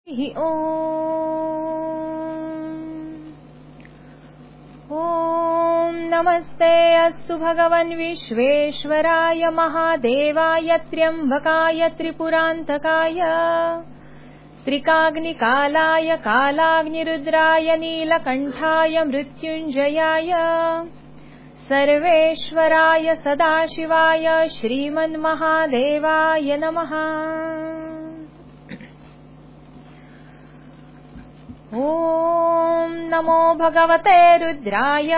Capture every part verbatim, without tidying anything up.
ॐ नमस्ते अस्तु भगवन् विश्वेश्वराय महादेवाय त्र्यम्बकाय त्रिपुरान्तकाय त्रिकाग्निकालाय कालाग्निरुद्राय नीलकण्ठाय मृत्युञ्जयाय सर्वेश्वराय सदाशिवाय श्रीमन्महादेवाय नमः। ॐ नमो भगवते रुद्राय।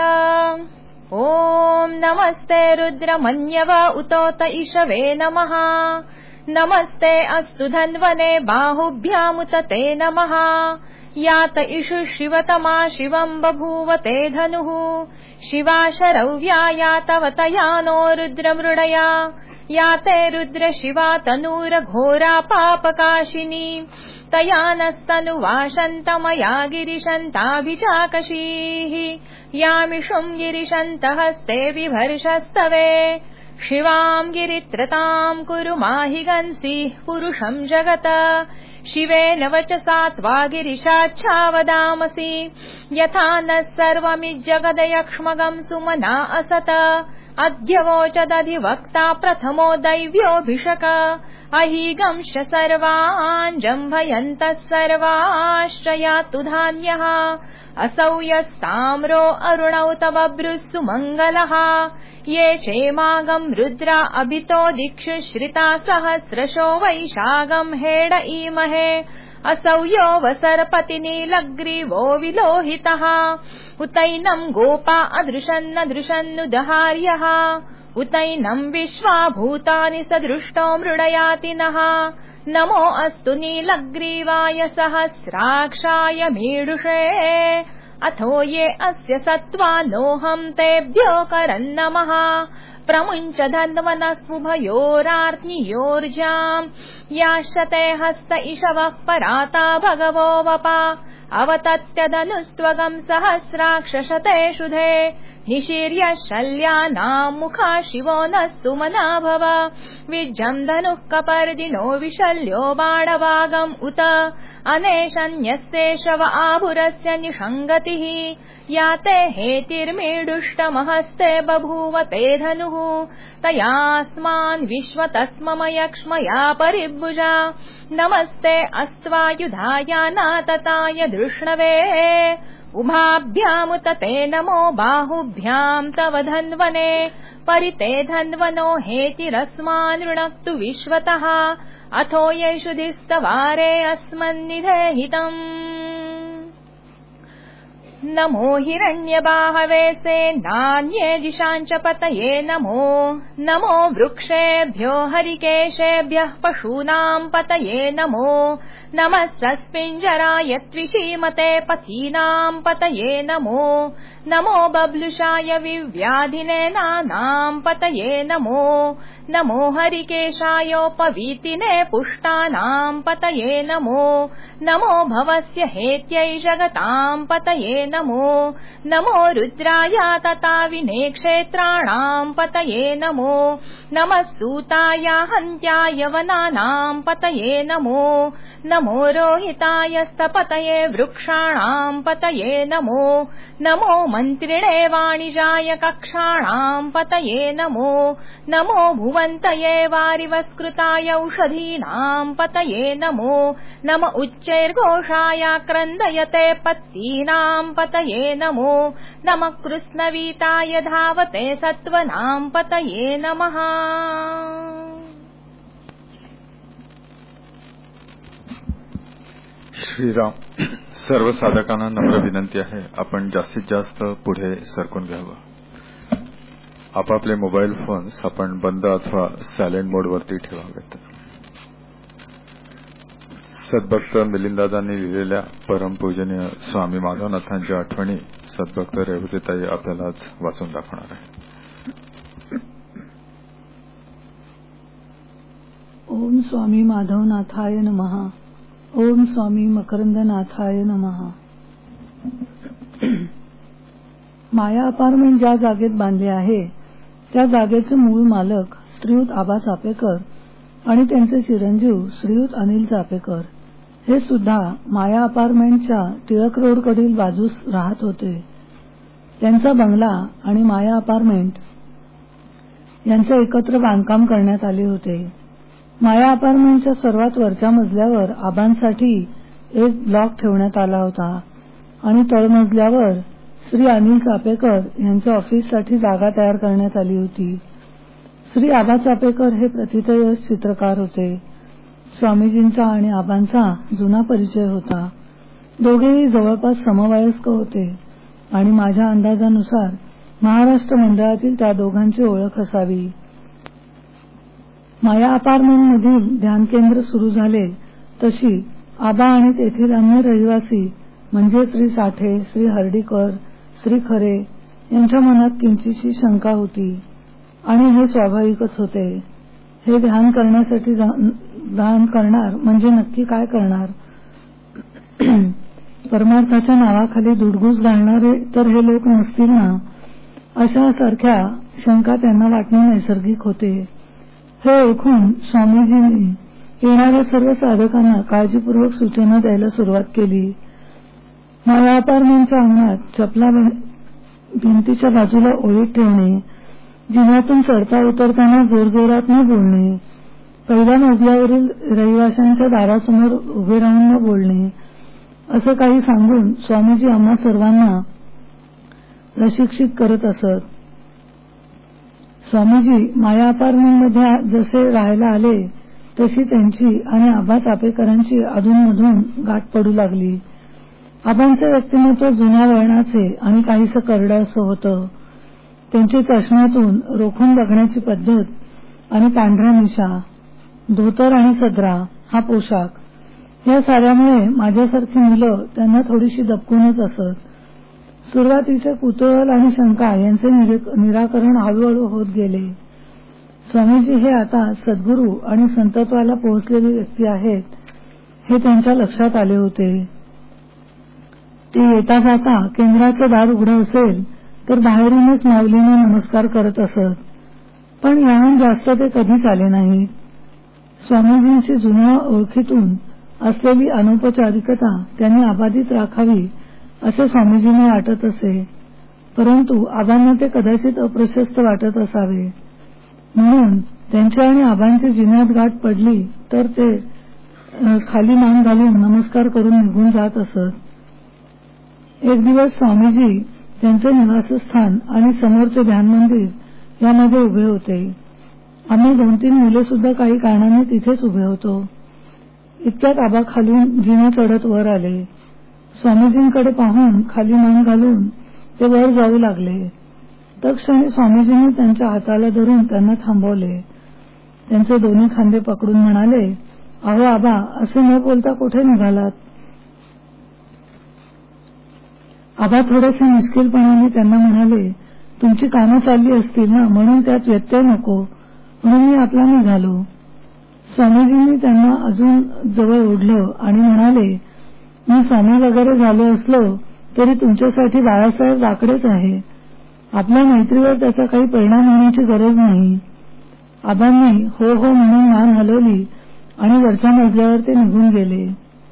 ॐ नमस्ते रुद्रमन्यव उतोत इषवे नमः। नमस्ते अस्तु धन्वने बाहुभ्यामुत ते नमः। यात इषु शिवतमा शिवं बभूव ते धनुः। शिवा शरव्या यातवतया नो रुद्रमृडया। याते रुद्र शिवा तनूरघोरा पापकाशिनी। तया नस्तनुवाशन्तमया गिरिशन्ताभिचाकशीः। यामिषुं गिरिशन्तहस्ते बिभर्षस्तवे। शिवां गिरित्रतां कुरु माहि गंसीः पुरुषं जगत। शिवेन वचसा त्वा गिरिशाच्छावदामसि। यथा नः सर्वमिज्जगदयक्ष्मगं सुमना असत। अद्य वोचदधिवक्ता प्रथमो दैव्योऽभिषक। अहीगंश्च सर्वान् जम्भयन्तः सर्वाश्रयातु धान्यः। असौ यस्ताम्रो अरुणौ तव बभ्रुः मङ्गलः। ये चेमागं रुद्रा अभितो दिक्षु श्रिता सहस्रशो वैशागं हेड ईमहे। असौ यो वसर्पतिनीलग्रीवो विलोहितः। उतैनं गोपा अदृशन्नदृशन्नुदहार्यः। उतैनं विश्वा भूतानि सदृष्टो मृडयाति नः। नमो अस्तु नीलग्रीवाय सहस्राक्षाय मीडुषे। अथो ये अस्य सत्त्वा नोऽहं तेभ्यो करन्नमः। प्रमुञ्च धन्वनस्वुभयोरार्त्नियोर्जाम्। याश्यते हस्त इषवः पराता भगवो वपा। अवतत्यदनुस्त्वगं सहस्राक्षशते शुधे। निशीर्य शल्यानां मुखा शिवो नः सुमना भव। विज्जं धनुः कपर्दिनो विशल्यो बाणवागम् उत। अनेशन्यस्ते शव आभुरस्य निषङ्गतिः। याते हेतिर्मीडुष्टमहस्ते बभूव ते धनुः। तयास्मान् विश्वतस्ममयक्ष्मया परिभुजा। नमस्ते अस्त्वायुधाय नातताय धृष्णवे। उभाभ्यामुत ते नमो बाहुभ्यां तव धन्वने। परिते धन्वनो हेतिरस्मान् ऋणक्तु विश्वतः। अथो यैषुधिस्तवारे अस्मन्निधेहितम्। नमो हिरण्यबाहवे सेनान्ये दिशाञ्च पतये नमो। नमो वृक्षेभ्यो हरिकेशेभ्यः पशूनां पतये नमो। नमः सस्पिञ्जराय त्विषीमते पथीनां पतये नमो। नमो बब्लुषाय विव्याधिने नानां पतये नमो। नमो हरिकेशायोपवीतिने पुष्टानां पतये नमो। नमो भवस्य हेत्यै जगतां पतये नमो। नमो रुद्राय तथा विनेक्षेत्राणां पतये नमो। नमः सूताय हन्त्याय वनानां पतये नमो। नमो रोहिताय स्तपतये वृक्षाणां पतये नमो। नमो मन्त्रिणे वाणिजाय कक्षाणां पतये नमो। नमो भुवन्तये वारिवस्कृताय औषधीनां पतये नमो। नम उच्चैर्घोषाय क्रन्दयते पत्तीनां पतये नमो। नमः कृत्स्नवीताय धावते सत्त्वनां पतये नमः। श्रीराम, सर्व साधकांना नम्र विनंती आहे, आपण जास्तीत जास्त पुढे सरकून घ्यावं. आपापले मोबाईल फोन्स आपण बंद अथवा सायलेंट मोडवरती ठेवावेत. सद्भक्त मिलिंदादांनी लिहिलेल्या परमपूजनीय स्वामी माधवनाथांच्या आठवणी सद्भक्त रेवतीताई आपल्याला आज वाचून दाखवणार आहे. ओम स्वामी माधवनाथाय नमः. ओम स्वामी मकरंदनाथाय नमः. माया अपार्टमेंट ज्या जागेत बांधले आहे त्या जागेचे मूळ मालक श्रीयुत आबा चापेकर आणि त्यांचे चिरंजीव श्रीयुत अनिल चापेकर हे सुद्धा माया अपार्टमेंटच्या टिळक रोडकडील बाजूस राहत होते. त्यांचा बंगला आणि माया अपार्टमेंट यांचे एकत्र बांधकाम करण्यात आले होते. माया अपार्टमेंटच्या सर्वात वरच्या मजल्यावर आबांसाठी एक ब्लॉक ठेवण्यात आला होता आणि तळमजल्यावर श्री अनिल चापेकर यांच्या ऑफिससाठी जागा तयार करण्यात आली होती. श्री आबा चापेकर हे प्रथितयश चित्रकार होते. स्वामीजींचा आणि आबांचा जुना परिचय होता. दोघेही जवळपास समवयस्क होते आणि माझ्या अंदाजानुसार महाराष्ट्र मंडळातील त्या दोघांची ओळख असावी. माया अपार्टमेंटमधील ध्यान केंद्र सुरू झाले तशी आबा आणि तेथील अन्य रहिवासी म्हणजे श्री साठे, श्री हर्डीकर, श्री खरे यांच्या मनात किंचितशी शंका होती आणि हे स्वाभाविकच होते. हे ध्यान करण्यासाठी ध्यान करणार म्हणजे नक्की काय करणार? परमार्थाच्या नावाखाली दुडगूस घालणारे तर हे लोक नसतील ना, अशा सारख्या शंका त्यांना वाटणे नैसर्गिक होते. हे ओळखून स्वामीजींनी येणाऱ्या सर्व साधकांना काळजीपूर्वक सूचना द्यायला सुरुवात केली. माया अपार्टमेंटच्या अंगणात चपला भिंतीच्या बाजूला ओळीत ठेवणे, जिन्यातून चढता उतरताना जोरजोरात न बोलणे, पहिल्या मजल्यावरील रहिवाशांच्या दारासमोर उभे राहून न बोलणे, असं काही सांगून स्वामीजी आम्हा सर्वांना प्रशिक्षित करत असत. स्वामीजी माया अपार्टमेंटमध्ये जसे राहायला आले तशी त्यांची आणि आबा चापेकरांची अधूनमधून गाठ पडू लागली. आबांचे व्यक्तिमत्व जुन्या वळणाचे आणि काहीसं करडं असं होतं. त्यांची चष्म्यातून रोखून बघण्याची पद्धत आणि पांढऱ्या मिशा, धोतर आणि सदरा हा पोशाख या साऱ्यामुळे माझ्यासारखी मुलं त्यांना थोडीशी दबकूनच असत. सुरुवातीचे कुतूहल आणि शंका यांचे निराकरण हळूहळू होत गेले. स्वामीजी हे आता सद्गुरू आणि संतत्वाला पोहोचलेले व्यक्ती आहेत हे त्यांच्या लक्षात आले होते. ते येता जाता केंद्राचं दार उघडं असेल तर बाहेरूनच माऊलीने नमस्कार करत असत, पण याहून जास्त ते कधीच आले नाहीत. स्वामीजींची जुन्या ओळखीतून असलेली अनौपचारिकता त्यांनी अबाधित राखावी असे स्वामीजींना वाटत असे, परंतु आबांना ते कदाचित अप्रशस्त वाटत असावे. म्हणून त्यांच्या आणि आबांची जिन्यात गाठ पडली तर ते खाली मान घालून नमस्कार करून निघून जात असत. एक दिवस स्वामीजी त्यांचे निवासस्थान आणि समोरचे ध्यान मंदिर यामध्ये उभे होते. आम्ही दोन तीन मुले सुद्धा काही कारणाने तिथेच उभे होतो. इतक्यात आबा खालून जिना चढत वर आले. स्वामीजींकडे पाहून खाली मान घालून ते वर जाऊ लागले. तत्क्षणी स्वामीजींनी त्यांच्या हाताला धरून त्यांना थांबवले. त्यांचे दोन्ही खांदे पकडून म्हणाले, अहो आबा, असे न बोलता कुठे निघालात? आबा थोडेसे मुश्किलपणाने त्यांना म्हणाले, तुमची कामं चालली असतील ना, म्हणून त्यात व्यत्यय नको, म्हणून मी आपला निघालो. स्वामीजींनी त्यांना अजून जवळ ओढलं आणि म्हणाले, मी स्वामी वगैरे झालो असलो तरी तुमच्यासाठी बाळासाहेब वाकडेच आहे. आपल्या मैत्रीवर त्याचा काही परिणाम होण्याची गरज नाही. आबांनी हो हो म्हणून मान हलवली आणि वरच्या मजल्यावर ते निघून गेले.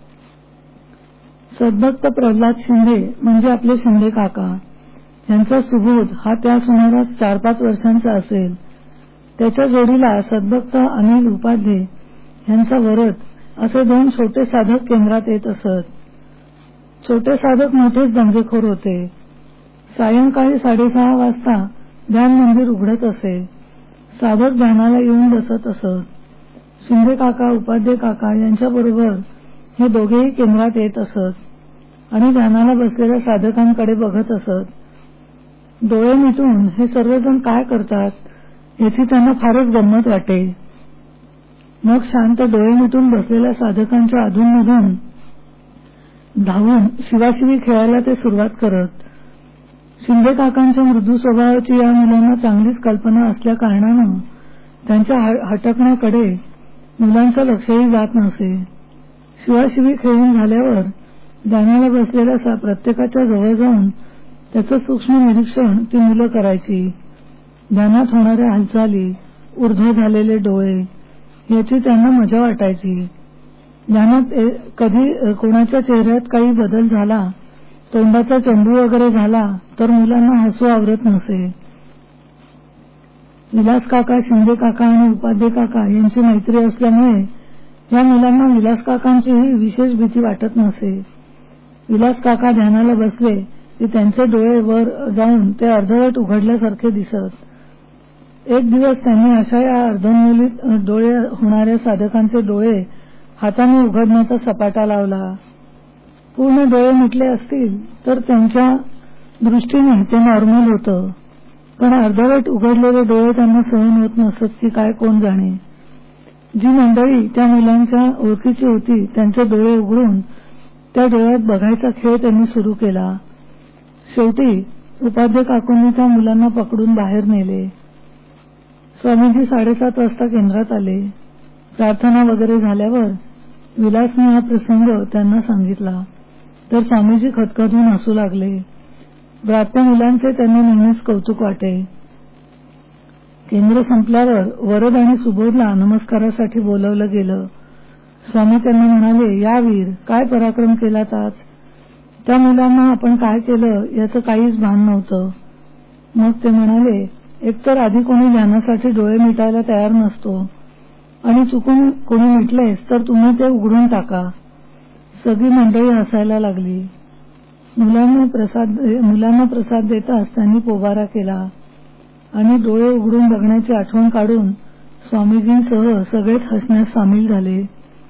सद्भक्त प्रल्हाद शिंदे म्हणजे आपले शिंदे काका यांचा सुबोध हा त्या सुमारास चार पाच वर्षांचा असेल. त्याच्या जोडीला सद्भक्त अनिल उपाध्ये यांचा वरद असे दोन छोटे साधक केंद्रात येत असत. छोटे साधक मोठेच दंगेखोर होते. सायंकाळी साडेसहा वाजता ध्यान मंदिर उघडत असे. साधक ध्यानाला येऊन बसत असत. शिंदे काका, उपाध्ये काका यांच्याबरोबर हे दोघेही केंद्रात येत असत आणि ध्यानाला बसलेल्या साधकांकडे बघत असत. डोळे मिटून हे सर्वजण काय करतात याची त्यांना फारच गंमत वाटे. मग शांत डोळे मिटून बसलेल्या साधकांच्या अधूनमधून धावून शिवाशिवी खेळायला ते सुरुवात करत. शिंदे काकांच्या मृदू स्वभावाची या मुलांना चांगलीच कल्पना असल्या कारणानं त्यांच्या हटकण्याकडे मुलांचं लक्षही जात नसे. शिवाशिवी खेळून झाल्यावर ध्यानाला बसलेल्या प्रत्येकाच्या जवळ जाऊन त्याचं सूक्ष्म निरीक्षण ती मुलं करायची. ध्यानात होणाऱ्या हालचाली, ऊर्ध्व झालेले डोळे याची त्यांना मजा वाटायची. ध्यानात कधी कोणाच्या चेहऱ्यात काही बदल झाला, तोंडाचा चंबू वगैरे झाला तर मुलांना हसू आवरत नसे. विलास काका, शिंदे काका आणि उपाध्ये काका यांची मैत्री असल्यामुळे या मुलांना विलास काकांचीही विशेष भीती वाटत नसे. विलास काका ध्यानाला बसले की त्यांचे डोळे वर जाऊन ते अर्धवट उघडल्यासारखे दिसत. एक दिवस त्यांनी अशा या अर्धोन्मिलित डोळे होणाऱ्या साधकांचे डोळे हाताने उघडण्याचा सपाटा लावला. पूर्ण डोळे मिटले असतील तर त्यांच्या दृष्टीने ते नॉर्मल होतं, पण अर्धवट उघडलेले डोळे त्यांना सहन होत नसत की काय कोण जाणे. जी मंडळी त्या मुलांच्या ओळखीची होती त्यांचे डोळे उघडून त्या डोळ्यात बघायचा खेळ त्यांनी सुरू केला. शेवटी उपाध्ये काकूंनी त्या मुलांना पकडून बाहेर नेले. स्वामीजी साडेसात वाजता केंद्रात आले. प्रार्थना वगैरे झाल्यावर विलासने हा प्रसंग त्यांना सांगितला तर स्वामीजी खदखदून हसू लागले. ब्रात्य मुलांचे त्यांना नेहमीच कौतुक वाटे. केंद्र संपल्यावर वरद आणि सुबोधला नमस्कारासाठी बोलवलं गेलं. स्वामी त्यांना म्हणाले, या वीर, काय पराक्रम केलात आज. त्या मुलांना आपण काय केलं याचं काहीच भान नव्हतं. मग ते म्हणाले, एकतर आधी कोणी ध्यानासाठी डोळे मिटायला तयार नसतो आणि चुकून कोणी मिटलेस तर तुम्ही ते उघडून टाका. सगळी मंडळी हसायला लागली. मुलांना प्रसाद मुलांना प्रसाद देताच त्यांनी पोबारा केला आणि डोळे उघडून बघण्याची आठवण काढून स्वामीजींसह सगळेच हसण्यात सामील झाले.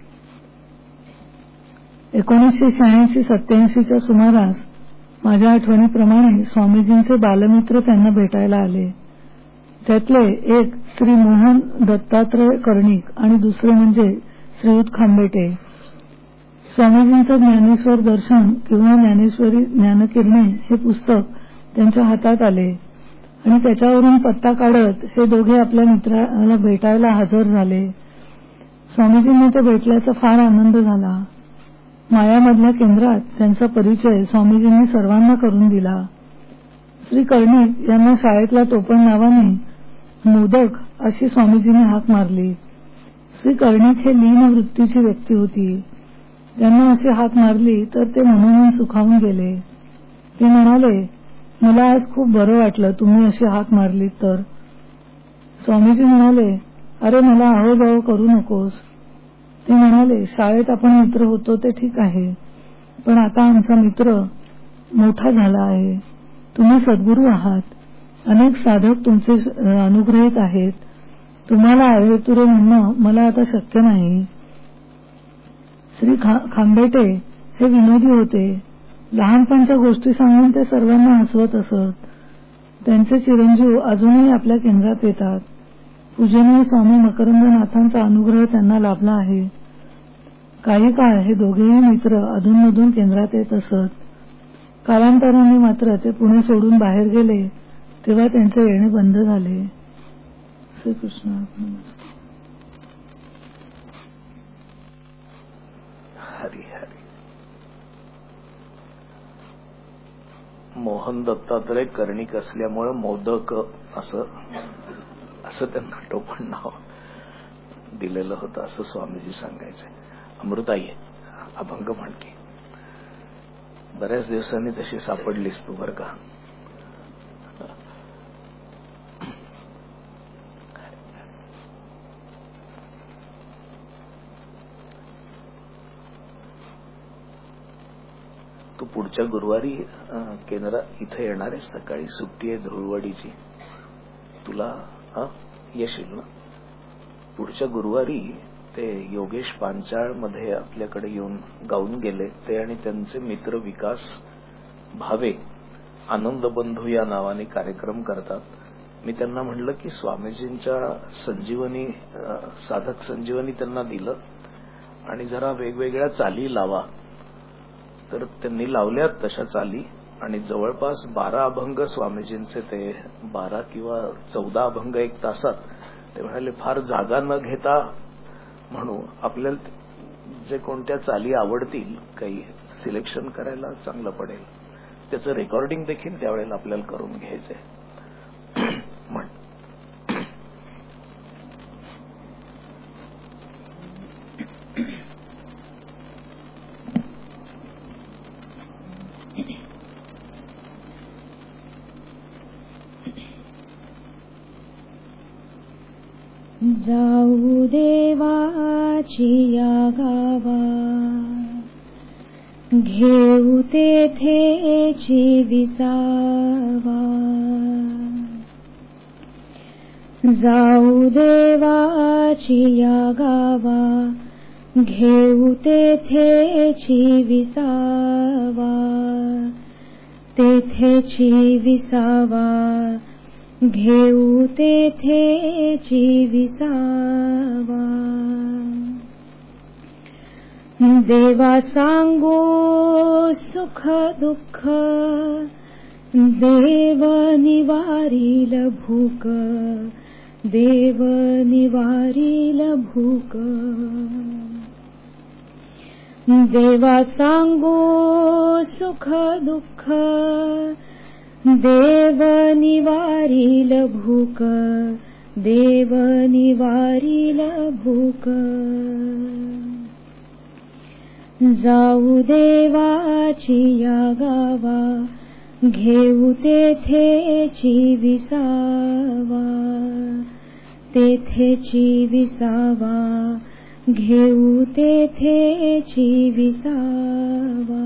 एकोणीसशे शहाऐंशी सत्याऐंशीच्या सुमारास माझ्या आठवणीप्रमाणे स्वामीजींचे बालमित्र त्यांना भेटायला आले. त्यातले एक श्री मोहन दत्तात्रय कर्णिक आणि दुसरे म्हणजे श्रीयुत खांबेटे. स्वामीजींचं ज्ञानेश्वर दर्शन किंवा ज्ञानेश्वरी ज्ञानकिरणे हे पुस्तक त्यांच्या हातात आले आणि त्याच्यावरून पत्ता काढत हे दोघे आपल्या मित्राला भेटायला हजर झाले. स्वामीजींना ते भेटल्याचा फार आनंद झाला. मायामधल्या केंद्रात त्यांचा परिचय स्वामीजींनी सर्वांना करून दिला. श्री कर्णिक यांना शाळेतल्या टोपण नावाने मोदक अशी स्वामीजींनी हाक मारली. श्री कर्णिक हे लीन वृत्तीची व्यक्ती होती. त्यांना अशी हाक मारली तर ते म्हणून सुखावून गेले. ते म्हणाले, मला आज खूप बरं वाटलं तुम्ही अशी हाक मारली तर. स्वामीजी म्हणाले, अरे मला आहो जाओ करू नकोस. ते म्हणाले, शाळेत आपण मित्र होतो ते ठीक आहे, पण आता आमचा मित्र मोठा झाला आहे. तुम्ही सद्गुरू आहात. अनेक साधक तुमचे अनुग्रहित आहेत. तुम्हाला आरेतुरे म्हणणं मला आता शक्य नाही. श्री खा खांबेटे हे विनोदी होते. लहानपणच्या गोष्टी सांगून ते सर्वांना हसवत असत. त्यांचे चिरंजीव अजूनही आपल्या केंद्रात येतात. पूजनीय स्वामी मकरंदनाथांचा अनुग्रह त्यांना लाभला आहे. काही काळ हे दोघेही मित्र अधूनमधून केंद्रात येत असत. कालांतराने मात्र ते पुणे सोडून बाहेर गेले तेव्हा त्यांचे येणे बंद झाले. श्रीकृष्ण. हरी हरी. मोहन दत्तात्रय कर्णिक असल्यामुळे मोदक असं असं त्यांना टोपण नाव दिलेलं होतं असं स्वामीजी सांगायचे. अमृताई अभंग म्हणकी बऱ्याच दिवसांनी तशी सापडलीस तू बर का. तू पुढच्या गुरुवारी केंद्र इथे येणार आहे. सकाळी सुट्टी आहे धुळवडीची. तुला येशील ना. पुढच्या गुरुवारी ते योगेश पांचाळ मध्ये आपल्याकडे येऊन गाऊन गेले. ते आणि त्यांचे मित्र विकास भावे आनंद बंधू या नावाने कार्यक्रम करतात. मी त्यांना म्हणलं की स्वामीजींच्या संजीवनी साधक संजीवनी त्यांना दिलं आणि जरा वेगवेगळ्या चाली लावा. तर त्यांनी लावल्यात तशा चाली आणि जवळपास बारा अभंग स्वामीजींचे ते बारा किंवा चौदा अभंग एक तासात. ते म्हणाले फार जागा न घेता म्हणू आपल्याला जे कोणत्या चाली आवडतील काही सिलेक्शन करायला चांगलं पडेल. त्याचं रेकॉर्डिंग देखील त्यावेळेला आपल्याला करून घ्यायचंय. म्हण जाऊ देवाची या गावा, घेऊ तेथेची विसावा. जाऊ देवाची या गावा, घेऊ तेथेची विसावा. तेथेची विसावा, घेऊ तेथेची विसावा. देवा सांगू सुख दुःख, देव निवारील भूक. देव निवारील भूक. देवा सांगू सुख दुःख, देव निवारील भूक. देव निवारील भूक. जाऊ देवाची या गावा, घेऊ तेथेची विसावा. तेथेची विसावा, घेऊ तेथेची विसावा.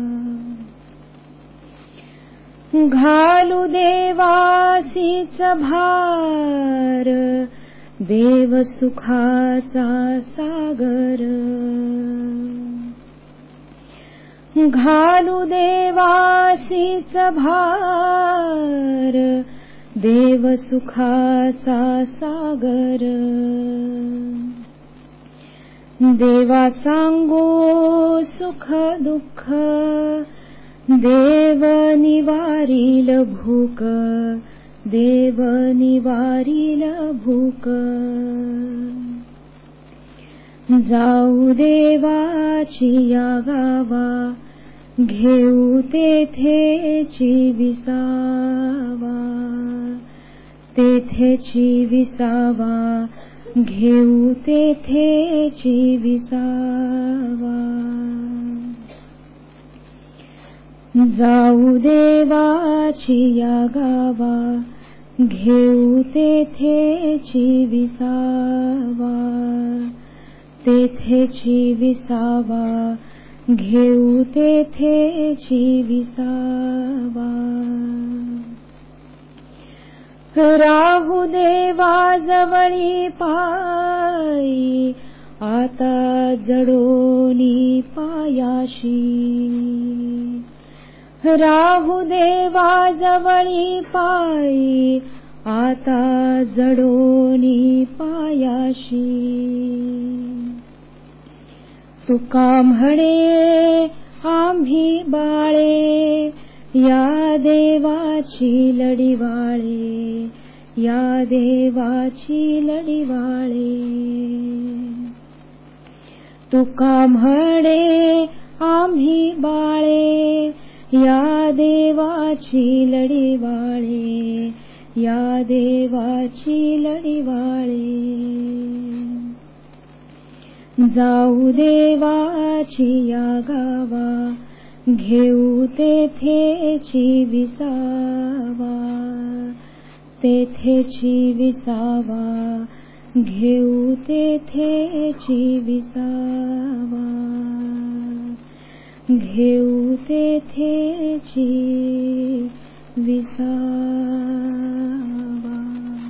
घालू देवासीच भार, देव सुखाचा सागर. घालू देवासीच भार, देव सुखाचा सागर. देवा सांगू सुख दुःख, देव निवारील भूक. देव निवारील भूक. जाऊ देवाची या गावा, घेऊ तेथेची विसावा. तेथेची विसावा, घेऊ तेथेची विसावा. जाऊ देवाची या गावा, घेऊ तेथेची विसावा. तेथेची विसावा, घेऊ तेथेची विसावा. राहू देवाजवळी पायी, आता जडोनी पायाशी. राहू देवाजवळी पायी, आता जडोनी पायाशी. तुका म्हणे आम्ही बाळे, या देवाची लढीवाळे. या देवाची लढीवाळे. तुका म्हणे आम्ही बाळे, या देवाची लढीवाळे. या देवाची लढीवाळे. जाऊ देवाची या गावा, घेऊ तेथेची विसावा. तेथेची विसावा, घेऊ तेथेची विसावा. घेऊ तेथेची विसावा.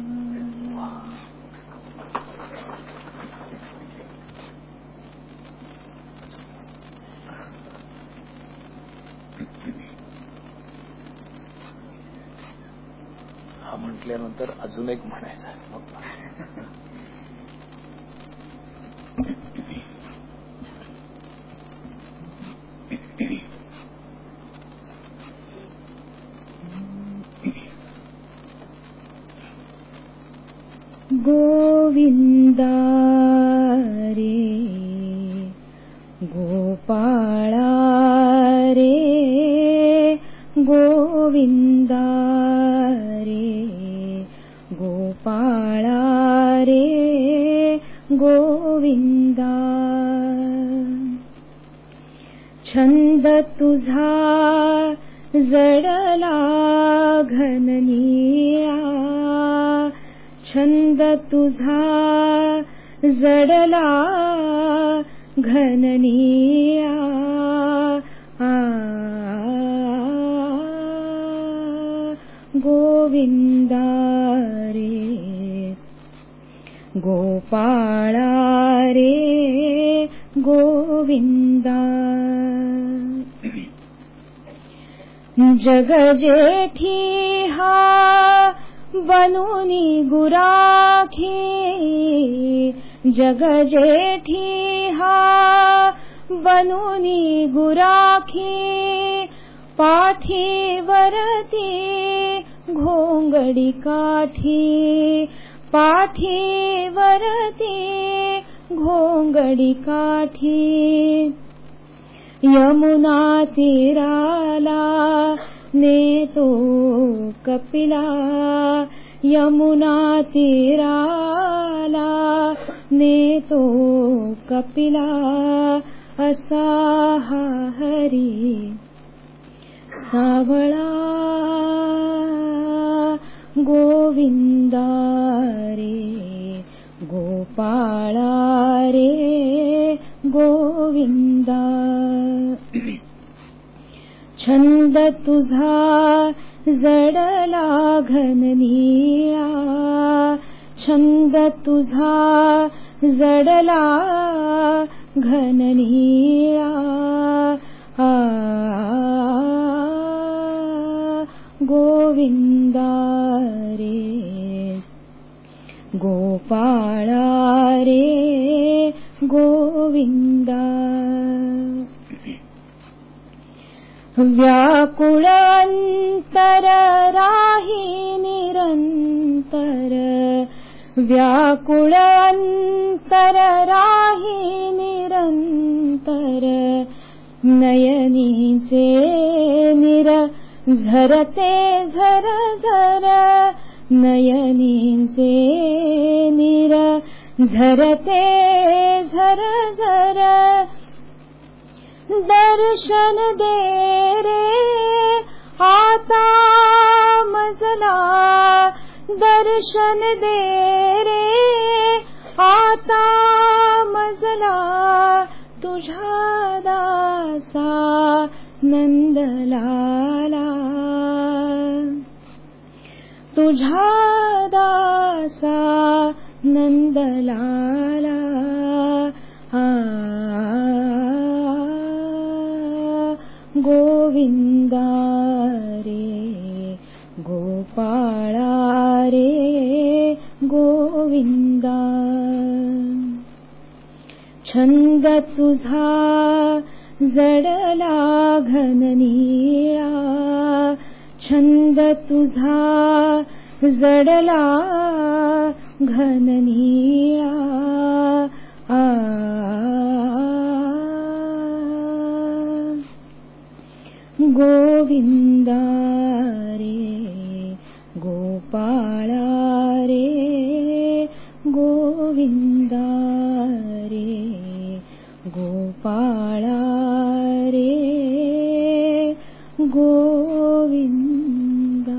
हा म्हटल्यानंतर अजून एक म्हणायचं आहे. गोविंदा रे गोपाळा रे, गोविंदा रे गोपाळा रे, गोविंदा. छंद तुझा जडला घननिया, छंद तुझा जडला घननिया. आ गोविंदा रे गोपाळा रे गोविंदा. जग जेठी हा बनूनी गुराखी, जग जेठी हा बनूनी गुराखी, पाठीवरती घोंगडी काठी, पाठीवरती घोंगडी काठी. यमुना तीराला नेतो कपिला, यमुना तीराला नेतो कपिला. असा हा हरी सावळा गोविंदा रे गोपाळा रे गोविंदा. छंद तुझा जडला घननिया, छंद तुझा जडला घननिया. आ गोविंदा रे गोपाळा रे गोविंदा. व्याकुळ अंतर राही निरंतर, व्याकुळ अंतर राही निरंतर. नयनीचे निर झरते झर झर, नयनीचे निर झरते झर झर. दर्शन दे रे आता मजला, दर्शन दे रे आता मजला. तुझ्या दासा नंदलाला, तुझ्या दासा नंदलाला. आ गोविंदा रे गोपाळा रे गोविंदा. छंद तुझा जडला घननिया, छंद तुझा जडला घननिया. आ गोविंदा रे गोपाळा रे गोविंदा रे गोपाळा रे गोविंदा.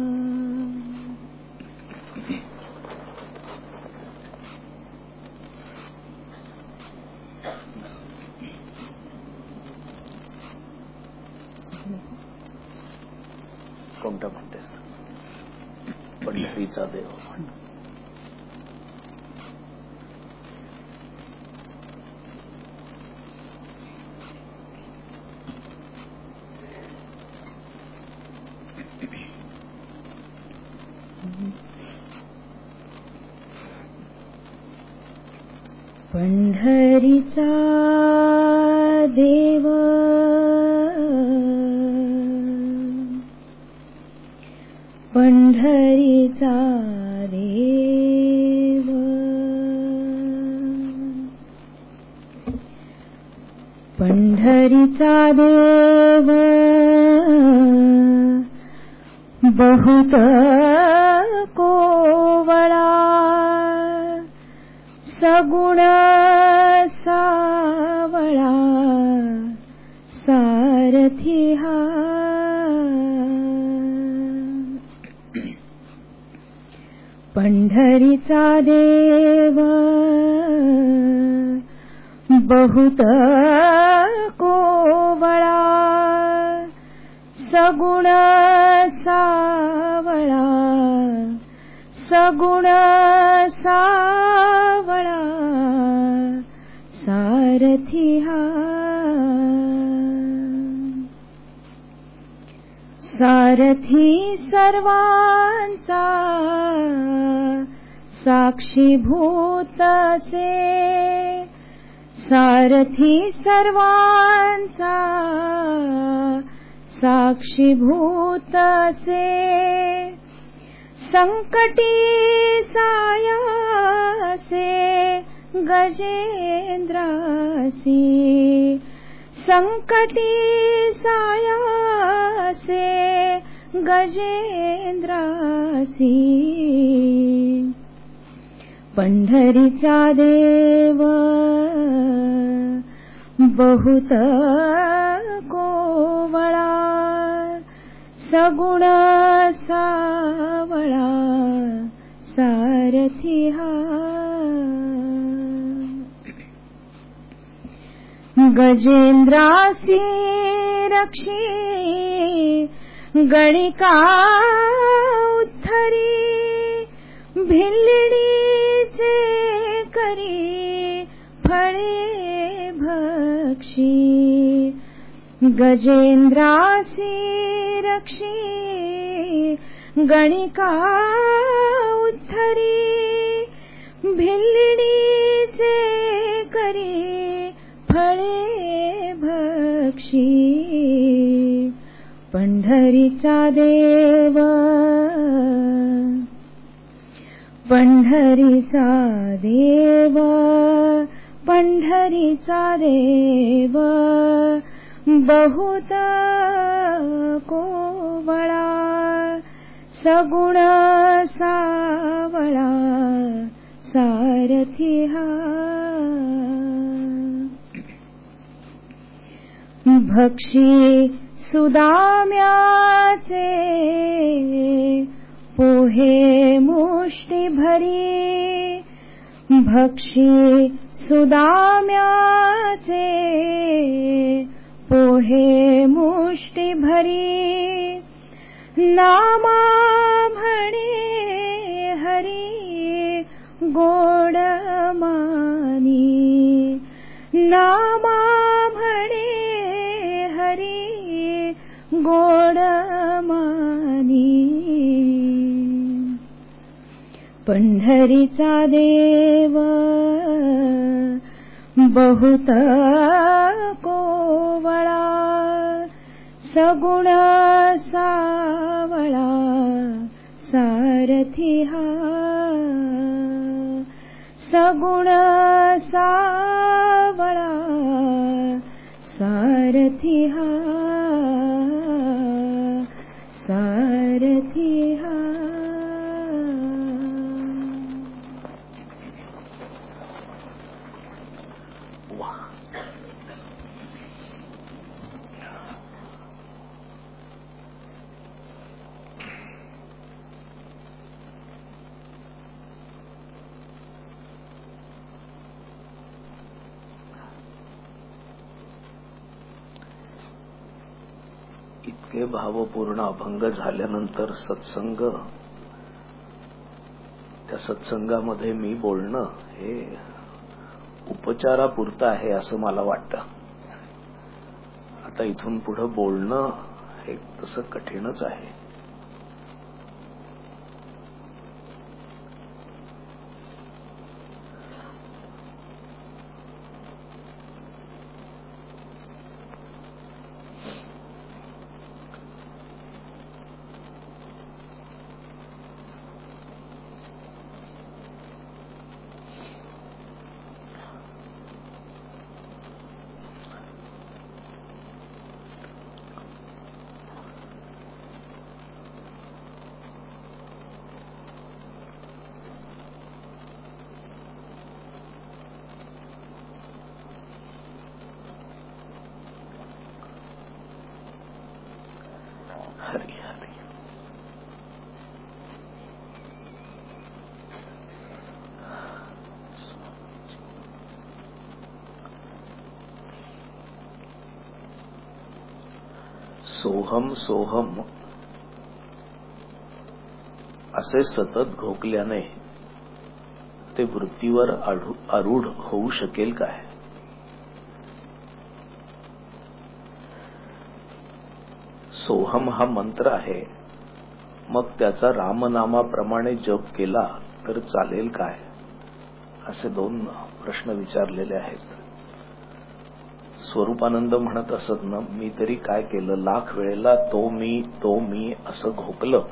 कोणता म्हणतेस? पंढरीचा देव. पंढरीचा देव पंढरीचा देव पंढरीचा देव बहुत कोवळा सगुण सावळा सारा सारथी हा पंढरीचा देव बहुत कोवळा सगुण सावळा सगुण सावळा सारथी हा सारथी सर्वांचा साक्षीभूत असे सारथी सर्वांचा साक्षीभूत असे संकटी सायासे गजेंद्रासी संकटी सायासे गजेंद्रासी पंढरीचा देव बहुत कोवळा सगुण सावळा सारथी हा गजेंद्रासी रक्षी गणिका उद्धरी भिल्लडीचे करी फळे भक्षी गजेंद्रासी रक्षी गणिका उद्धरी भिल्लडीचे करी फळे भक्षी पंढरीचा देव पंढरीचा देव पंढरीचा देव बहुत कोवळा सगुण सावळा सारथी हा भक्षी सुदाम्याचे पोहे मुष्टी भरी भक्षी सुदाम्याचे पोहे मुष्टी भरी नामा म्हणे हरी गोड मानी नामा म्हणे हरी गोड मानी पंढरीचा देव बहुत कोवळा सगुण सावळा सारथी हा सगुण सावळा सारथी हा सारथी हा इतके भावपूर्ण अभंग झाल्यानंतर सत्संग त्या सत्संगामध्ये मी बोलणं हे उपचारापुरतं आहे असं मला वाटतं. आता इथून पुढे बोलणं हे तसं कठीणच आहे. हरी हरी. सोहम सोहम असे सतत घोकल्याने ते वृत्तीवर आरूढ होऊ शकेल काय? सोहम हा मंत्र आहे, मग त्याचा रामनामाप्रमाणे जप केला तर चालेल काय? असे दोन प्रश्न विचारलेले आहेत. स्वरूपानंद म्हणत असत ना, मी तरी काय केलं, लाख वेळेला तो मी तो मी असं घोकलं.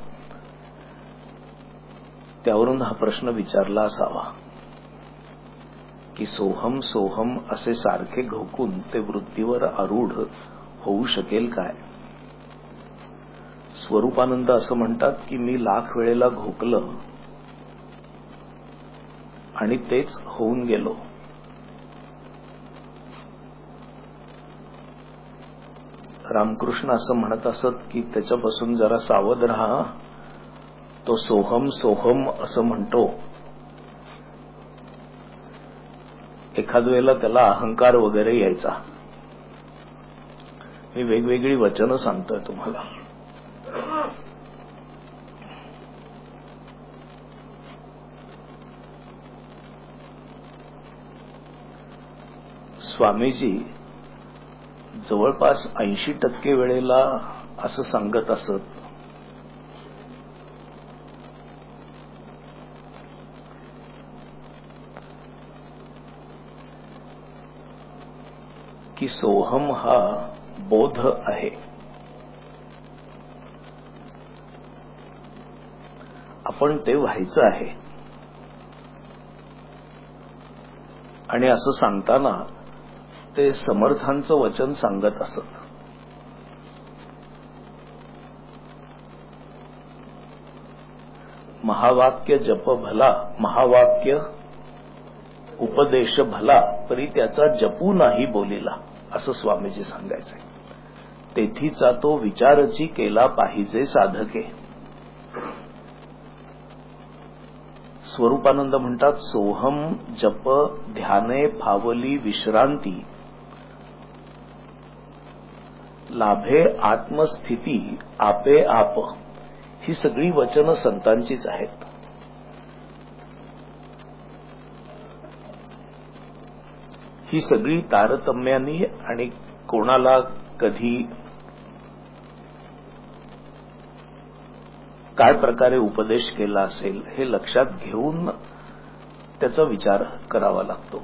त्यावरून हा प्रश्न विचारला असावा की सोहम सोहम असे सारखे घोकून ते वृत्तीवर आरूढ होऊ शकेल काय? स्वरूपानंद असं म्हणतात की मी लाख वेळेला घोकलं आणि तेच होऊन गेलो. रामकृष्ण असं म्हणत असत की त्याच्यापासून जरा सावध राहा, तो सोहम सोहम असं म्हणतो. एखाद वेळेला त्याला अहंकार वगैरे यायचा. मी वेगवेगळी वचनं सांगतोय तुम्हाला. स्वामीजी जवळपास ऐंशी टक्के वेळेला असं सांगत असत की सोहम हा बोध आहे. आपण ते व्हायचं आहे. आणि असं सांगताना ते समर्थांचं वचन सांगत असत. महावाक्य जप भला, महावाक्य उपदेश भला, परी त्याचा जपू नाही बोलिला, असं स्वामीजी सांगायचंय. तेथीचा तो विचारची केला पाहिजे साधके. स्वरूपानंद म्हणतात, सोहम जप ध्याने फावली विश्रांती, लाभे आत्मस्थिती आपे आप. ही सगळी वचनं संतांचीच आहेत. ही सगळी तारतम्यानी आणि कोणाला कधी काय प्रकारे उपदेश केला असेल हे लक्षात घेऊन त्याचा विचार करावा लागतो.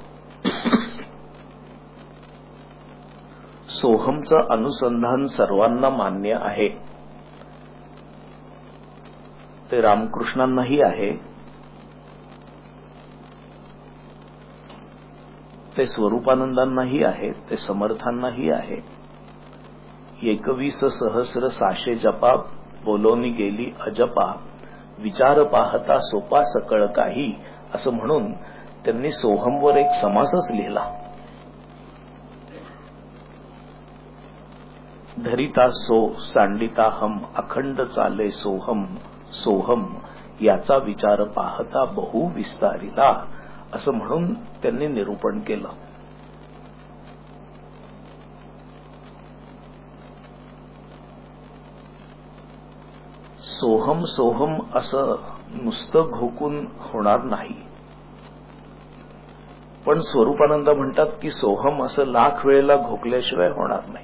सोहमचं अनुसंधान सर्वांना मान्य आहे. ते रामकृष्णांनाही आहे, ते स्वरूपानंदांनाही आहे, ते समर्थांनाही आहे. एकवीस सहस्र साशे जपा बोलोनी गेली अजपा, विचार पाहता सोपा सकळ काही, असं म्हणून त्यांनी सोहमवर एक समासच लिहिला. धरिता सो सांडिता हम, अखंड चाले सोहम सोहम, याचा विचार पाहता बहु विस्तारिला, असं म्हणून त्यांनी निरूपण केलं. सोहम सोहम असं नुसतं घोकून होणार नाही. पण स्वरूपानंद म्हणतात की सोहम असं लाख वेळेला घोकल्याशिवाय होणार नाही.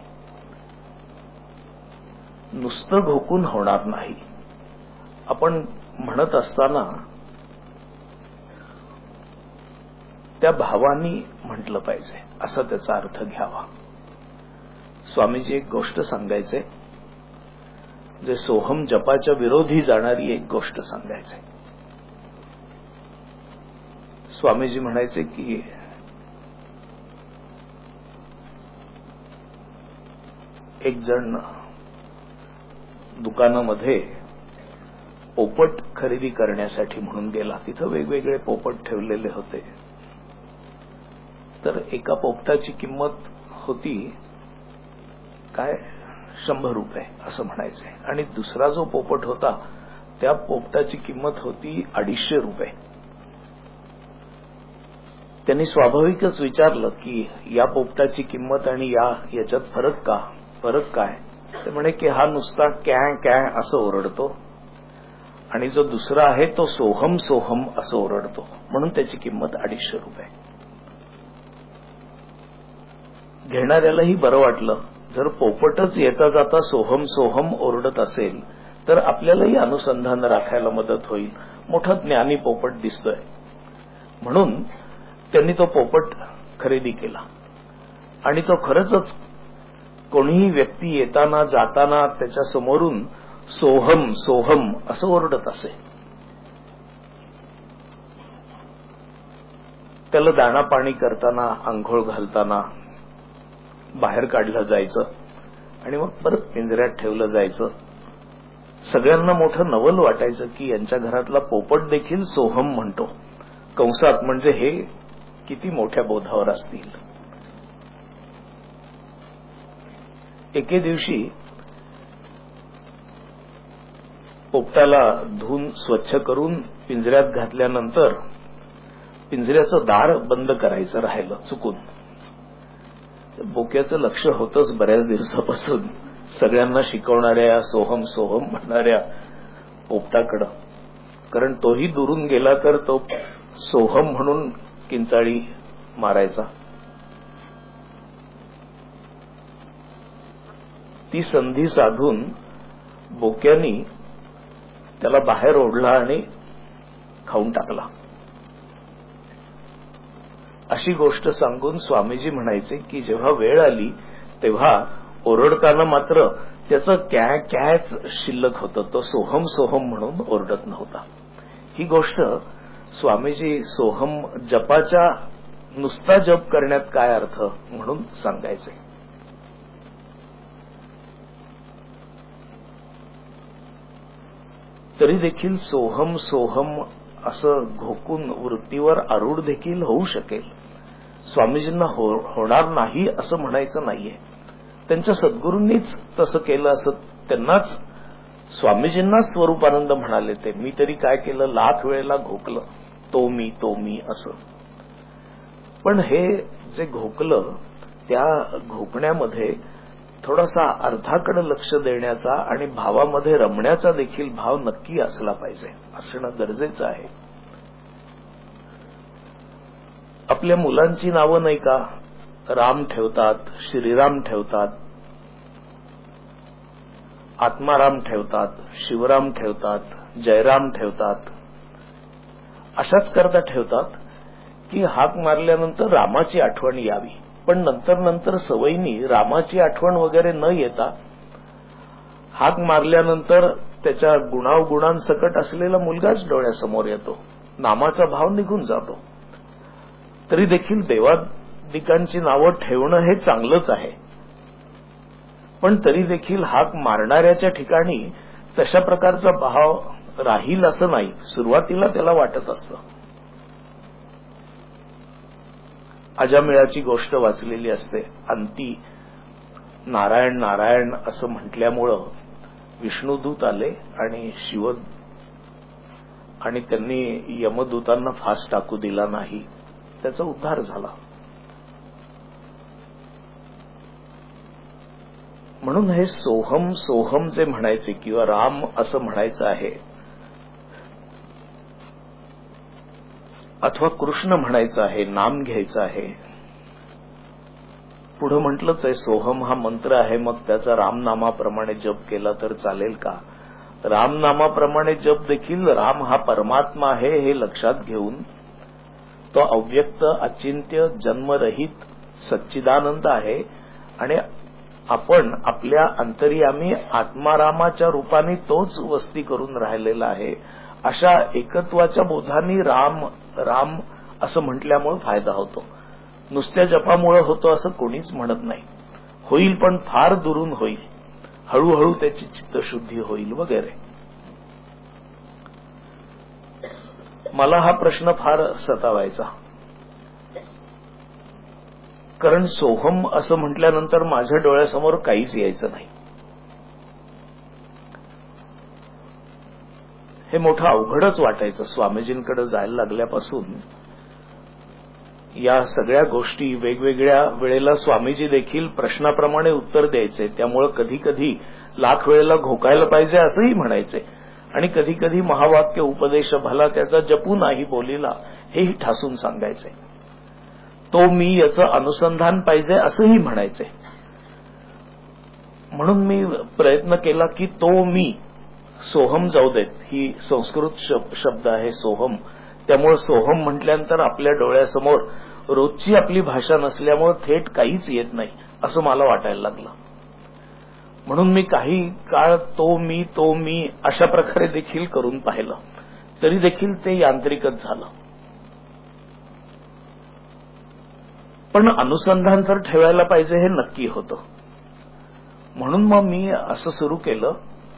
नुसतं घोकून होणार नाही. आपण म्हणत असताना त्या भावानी म्हटलं पाहिजे, असा त्याचा अर्थ घ्यावा. स्वामीजी एक गोष्ट सांगायचे, जे सोहम जपाच्या विरोधी जाणारी एक गोष्ट सांगायचे. स्वामीजी म्हणायचे की एक जण दुकानामध्ये पोपट खरेदी करण्यासाठी म्हणून गेला. तिथं वेगवेगळे पोपट ठेवलेले होते. तर एका पोपटाची किंमत होती काय शंभर रुपये असं म्हणायचे. आणि दुसरा जो पोपट होता त्या पोपटाची किंमत होती अडीचशे रुपये. त्यांनी स्वाभाविकच विचारलं की या पोपटाची किंमत आणि या याच्यात फरक का फरक काय. ते म्हणे की हा नुसता कॅ कॅ असं ओरडतो आणि जो दुसरा आहे तो सोहम सोहम असं ओरडतो, म्हणून त्याची किंमत अडीचशे रुपये. घेणाऱ्यालाही बरं वाटलं. जर पोपटच येता जाता सोहम सोहम ओरडत असेल तर आपल्यालाही अनुसंधान राखायला मदत होईल. मोठा ज्ञानी पोपट दिसतोय म्हणून त्यांनी तो पोपट खरेदी केला. आणि तो खरंच कोणीही व्यक्ती येताना जाताना त्याच्या समोरून सोहम सोहम असं ओरडत असे. त्याला दाणा पाणी करताना, आंघोळ घालताना बाहेर काढलं जायचं आणि मग परत पिंजऱ्यात ठेवलं जायचं. सगळ्यांना मोठं नवल वाटायचं की यांच्या घरातला पोपट देखील सोहम म्हणतो कंसात, म्हणजे हे किती मोठ्या बोधावर असतील. एके दिवशी पोपटाला धुवून स्वच्छ करून पिंजऱ्यात घातल्यानंतर पिंजऱ्याचं दार बंद करायचं राहिलं चुकून. बोक्याचं लक्ष होतंच बऱ्याच दिवसापासून सगळ्यांना शिकवणाऱ्या सोहम सोहम म्हणणाऱ्या पोपटाकडं, कारण तोही दुरून गेला तर तो सोहम म्हणून किंचाळी मारायचा. ती संधी साधून बोक्यानी त्याला बाहेर ओढला आणि खाऊन टाकला. अशी गोष्ट सांगून स्वामीजी म्हणायचे की जेव्हा वेळ आली तेव्हा ओरडताना मात्र त्याचं कॅ कॅच शिल्लक होतं, तो सोहम सोहम म्हणून ओरडत नव्हता. ही गोष्ट स्वामीजी सोहम जपाच्या नुसता जप करण्यात काय अर्थ म्हणून सांगायचे. तरी देखील सोहम सोहम असं घोकून वृत्तीवर आरूढ देखील होऊ शकेल. स्वामीजींना हो, होणार नाही असं म्हणायचं नाहीये. त्यांच्या सद्गुरूंनीच तसं केलं असं त्यांनाच स्वामीजींनाच स्वरूपानंद म्हणाले. ते मी तरी काय केलं, लाख वेळेला घोकलं, तो मी तो मी असं. पण हे जे घोकलं त्या घोकण्यामध्ये थोडासा अर्थाकडे लक्ष देण्याचा आणि भावामध्ये रमण्याचा देखील भाव नक्की असला पाहिजे, असणं गरजेचं आहे. आपल्या मुलांची नावं नाही का राम ठेवतात, श्रीराम ठेवतात, आत्माराम ठेवतात, शिवराम ठेवतात, जयराम ठेवतात. अशाच करता ठेवतात की हाक मारल्यानंतर रामाची आठवण यावी. पण नंतर नंतर सवयीनी रामाची आठवण वगैरे न येता हाक मारल्यानंतर त्याच्या गुणावगुणांसकट असलेला मुलगाच डोळ्यासमोर येतो, नामाचा भाव निघून जातो. तरी देखील देवादिकांची नावं ठेवणं हे चांगलंच आहे, पण तरी देखील हाक मारणाऱ्याच्या ठिकाणी तशा प्रकारचा भाव राहील असं नाही, सुरुवातीला त्याला वाटत असतं. अजामिळाची गोष्ट वाचलेली असते. अंती नारायण नारायण असं म्हटल्यामुळं विष्णुदूत आले आणि शिव आणि त्यांनी यमदूतांना फास टाकू दिला नाही, त्याचा उद्धार झाला. म्हणून हे सोहम सोहम जे म्हणायचे किंवा राम असं म्हणायचं आहे अथवा कृष्ण म्हणायचं आहे, नाम घ्यायचं आहे. पुढं म्हटलंच आहे सोहम हा मंत्र आहे, मग त्याचा रामनामाप्रमाणे जप केला तर चालेल का? रामनामाप्रमाणे जप देखील राम हा परमात्मा आहे हे लक्षात घेऊन तो अव्यक्त अचिंत्य जन्मरहित सच्चिदानंद आहे आणि आपण आपल्या अंतर्यामी आत्मारामाच्या रूपाने तोच वस्ती करून राहिलेला आहे. अशा एकत्वाच्या बोधानी राम राम असं म्हटल्यामुळे फायदा होतो. नुसत्या जपामुळे होतो असं कोणीच म्हणत नाही. होईल पण फार दुरून होईल, हळूहळू त्याची चित्तशुद्धी होईल वगैरे. मला हा प्रश्न फार सतावायचा, कारण सोहम असं म्हटल्यानंतर माझ्या डोळ्यासमोर काहीच यायचं नाही. हे मोठं अवघडच वाटायचं. स्वामीजींकडे जायला लागल्यापासून या सगळ्या गोष्टी वेगवेगळ्या वेळेला स्वामीजी देखील प्रश्नाप्रमाणे उत्तर द्यायचे. त्यामुळे कधी कधी लाख वेळेला घोकायला पाहिजे असंही म्हणायचे आणि कधी कधी महावाक्य उपदेश भला त्याचा जपू नाही बोलीला हेही ठासून सांगायचे. तो मी याचं अनुसंधान पाहिजे असंही म्हणायचे. म्हणून मी प्रयत्न केला की तो मी सोहम जाऊ देत, ही संस्कृत शब्द आहे सोहम. त्यामुळे सोहम म्हटल्यानंतर आपल्या डोळ्यासमोर रोजची आपली भाषा नसल्यामुळे थेट काहीच येत नाही असं मला वाटायला लागलं. म्हणून मी काही काळ तो मी तो मी अशा प्रकारे देखील करून पाहिलं, तरी देखील ते यांत्रिकच झालं. पण अनुसंधान तर ठेवायला पाहिजे हे नक्की होतं. म्हणून मग मी असं सुरू केलं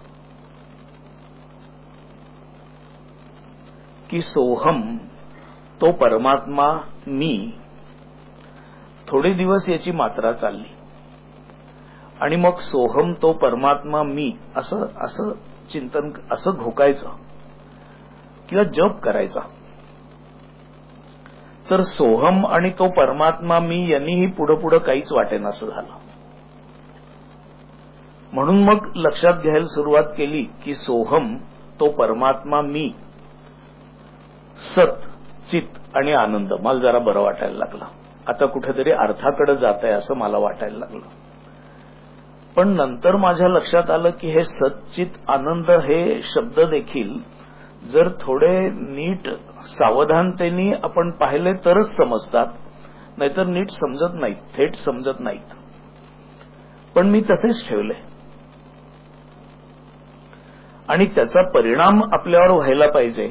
की सोहम तो परमात्मा मी. थोडे दिवस याची मात्रा चालली आणि मग सोहम तो परमात्मा मी असं असं चिंतन असं घोकायचं किंवा जप करायचा. तर सोहम आणि तो परमात्मा मी यांनीही पुढं पुढं काहीच वाटेन असं झालं. म्हणून मग लक्षात घ्यायला सुरुवात केली की सोहम तो परमात्मा मी, सत, चित आणि आनंद. मला जरा बरं वाटायला लागलं. आता कुठेतरी अर्थाकडे जात आहे असं मला वाटायला लागलं. पण नंतर माझ्या लक्षात आलं की हे सच्चित आनंद हे शब्द देखील जर थोडे नीट सावधानतेने आपण पाहिले तरच समजतात, नाहीतर नीट समजत नाहीत, थेट समजत नाहीत. पण मी तसेच ठेवले आणि त्याचा परिणाम आपल्यावर व्हायला पाहिजे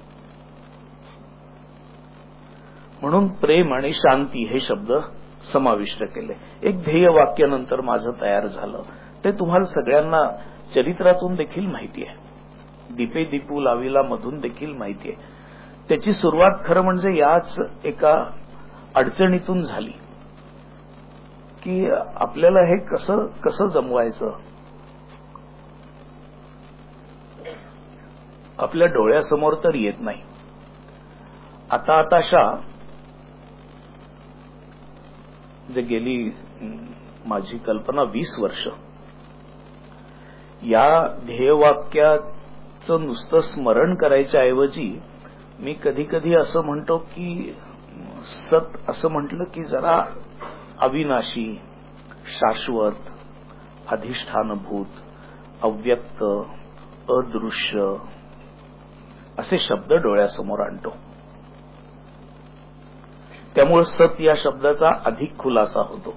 म्हणून प्रेम आणि शांती हे शब्द समाविष्ट केले. एक ध्येय वाक्यानंतर माझं तयार झालं. ते तुम्हाला सगळ्यांना चरित्रातून देखील माहिती आहे, दीपे दीपू लाविला मधून देखील माहिती आहे. त्याची सुरुवात खरं म्हणजे याच एका अडचणीतून झाली की आपल्याला हे कसं कसं जमवायचं. आपल्या डोळ्यासमोर तर येत नाही. आता आताशा जे गेली माझी कल्पना वीस वर्ष या ध्येयवाक्याचं नुसतं स्मरण करायच्या ऐवजी मी कधी कधी असं म्हणतो की सत असं म्हटलं की जरा अविनाशी, शाश्वत, अधिष्ठानभूत, अव्यक्त, अदृश्य असे शब्द डोळ्यासमोर आणतो. त्यामुळे सत या शब्दाचा अधिक खुलासा होतो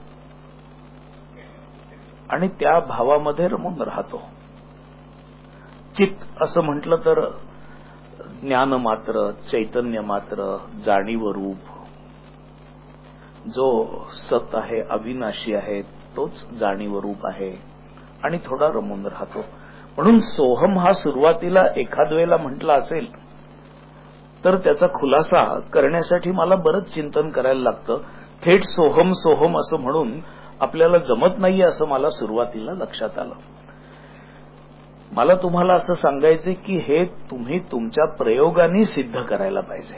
आणि त्या भावामध्ये रमून राहतो. चित असं म्हटलं तर ज्ञान मात्र, चैतन्य मात्र, जाणीव रूप. जो सत आहे, अविनाशी आहे, तोच जाणीव रूप आहे आणि थोडा रमून राहतो. म्हणून सोहम हा सुरुवातीला एखाद वेळेला म्हटला असेल तर त्याचा खुलासा करण्यासाठी मला बरंच चिंतन करायला लागतं. थेट सोहम सोहम असं म्हणून आपल्याला जमत नाहीये असं मला सुरुवातीला लक्षात आलं. मला तुम्हाला असं सांगायचं की हे तुम्ही तुमच्या प्रयोगाने सिद्ध करायला पाहिजे.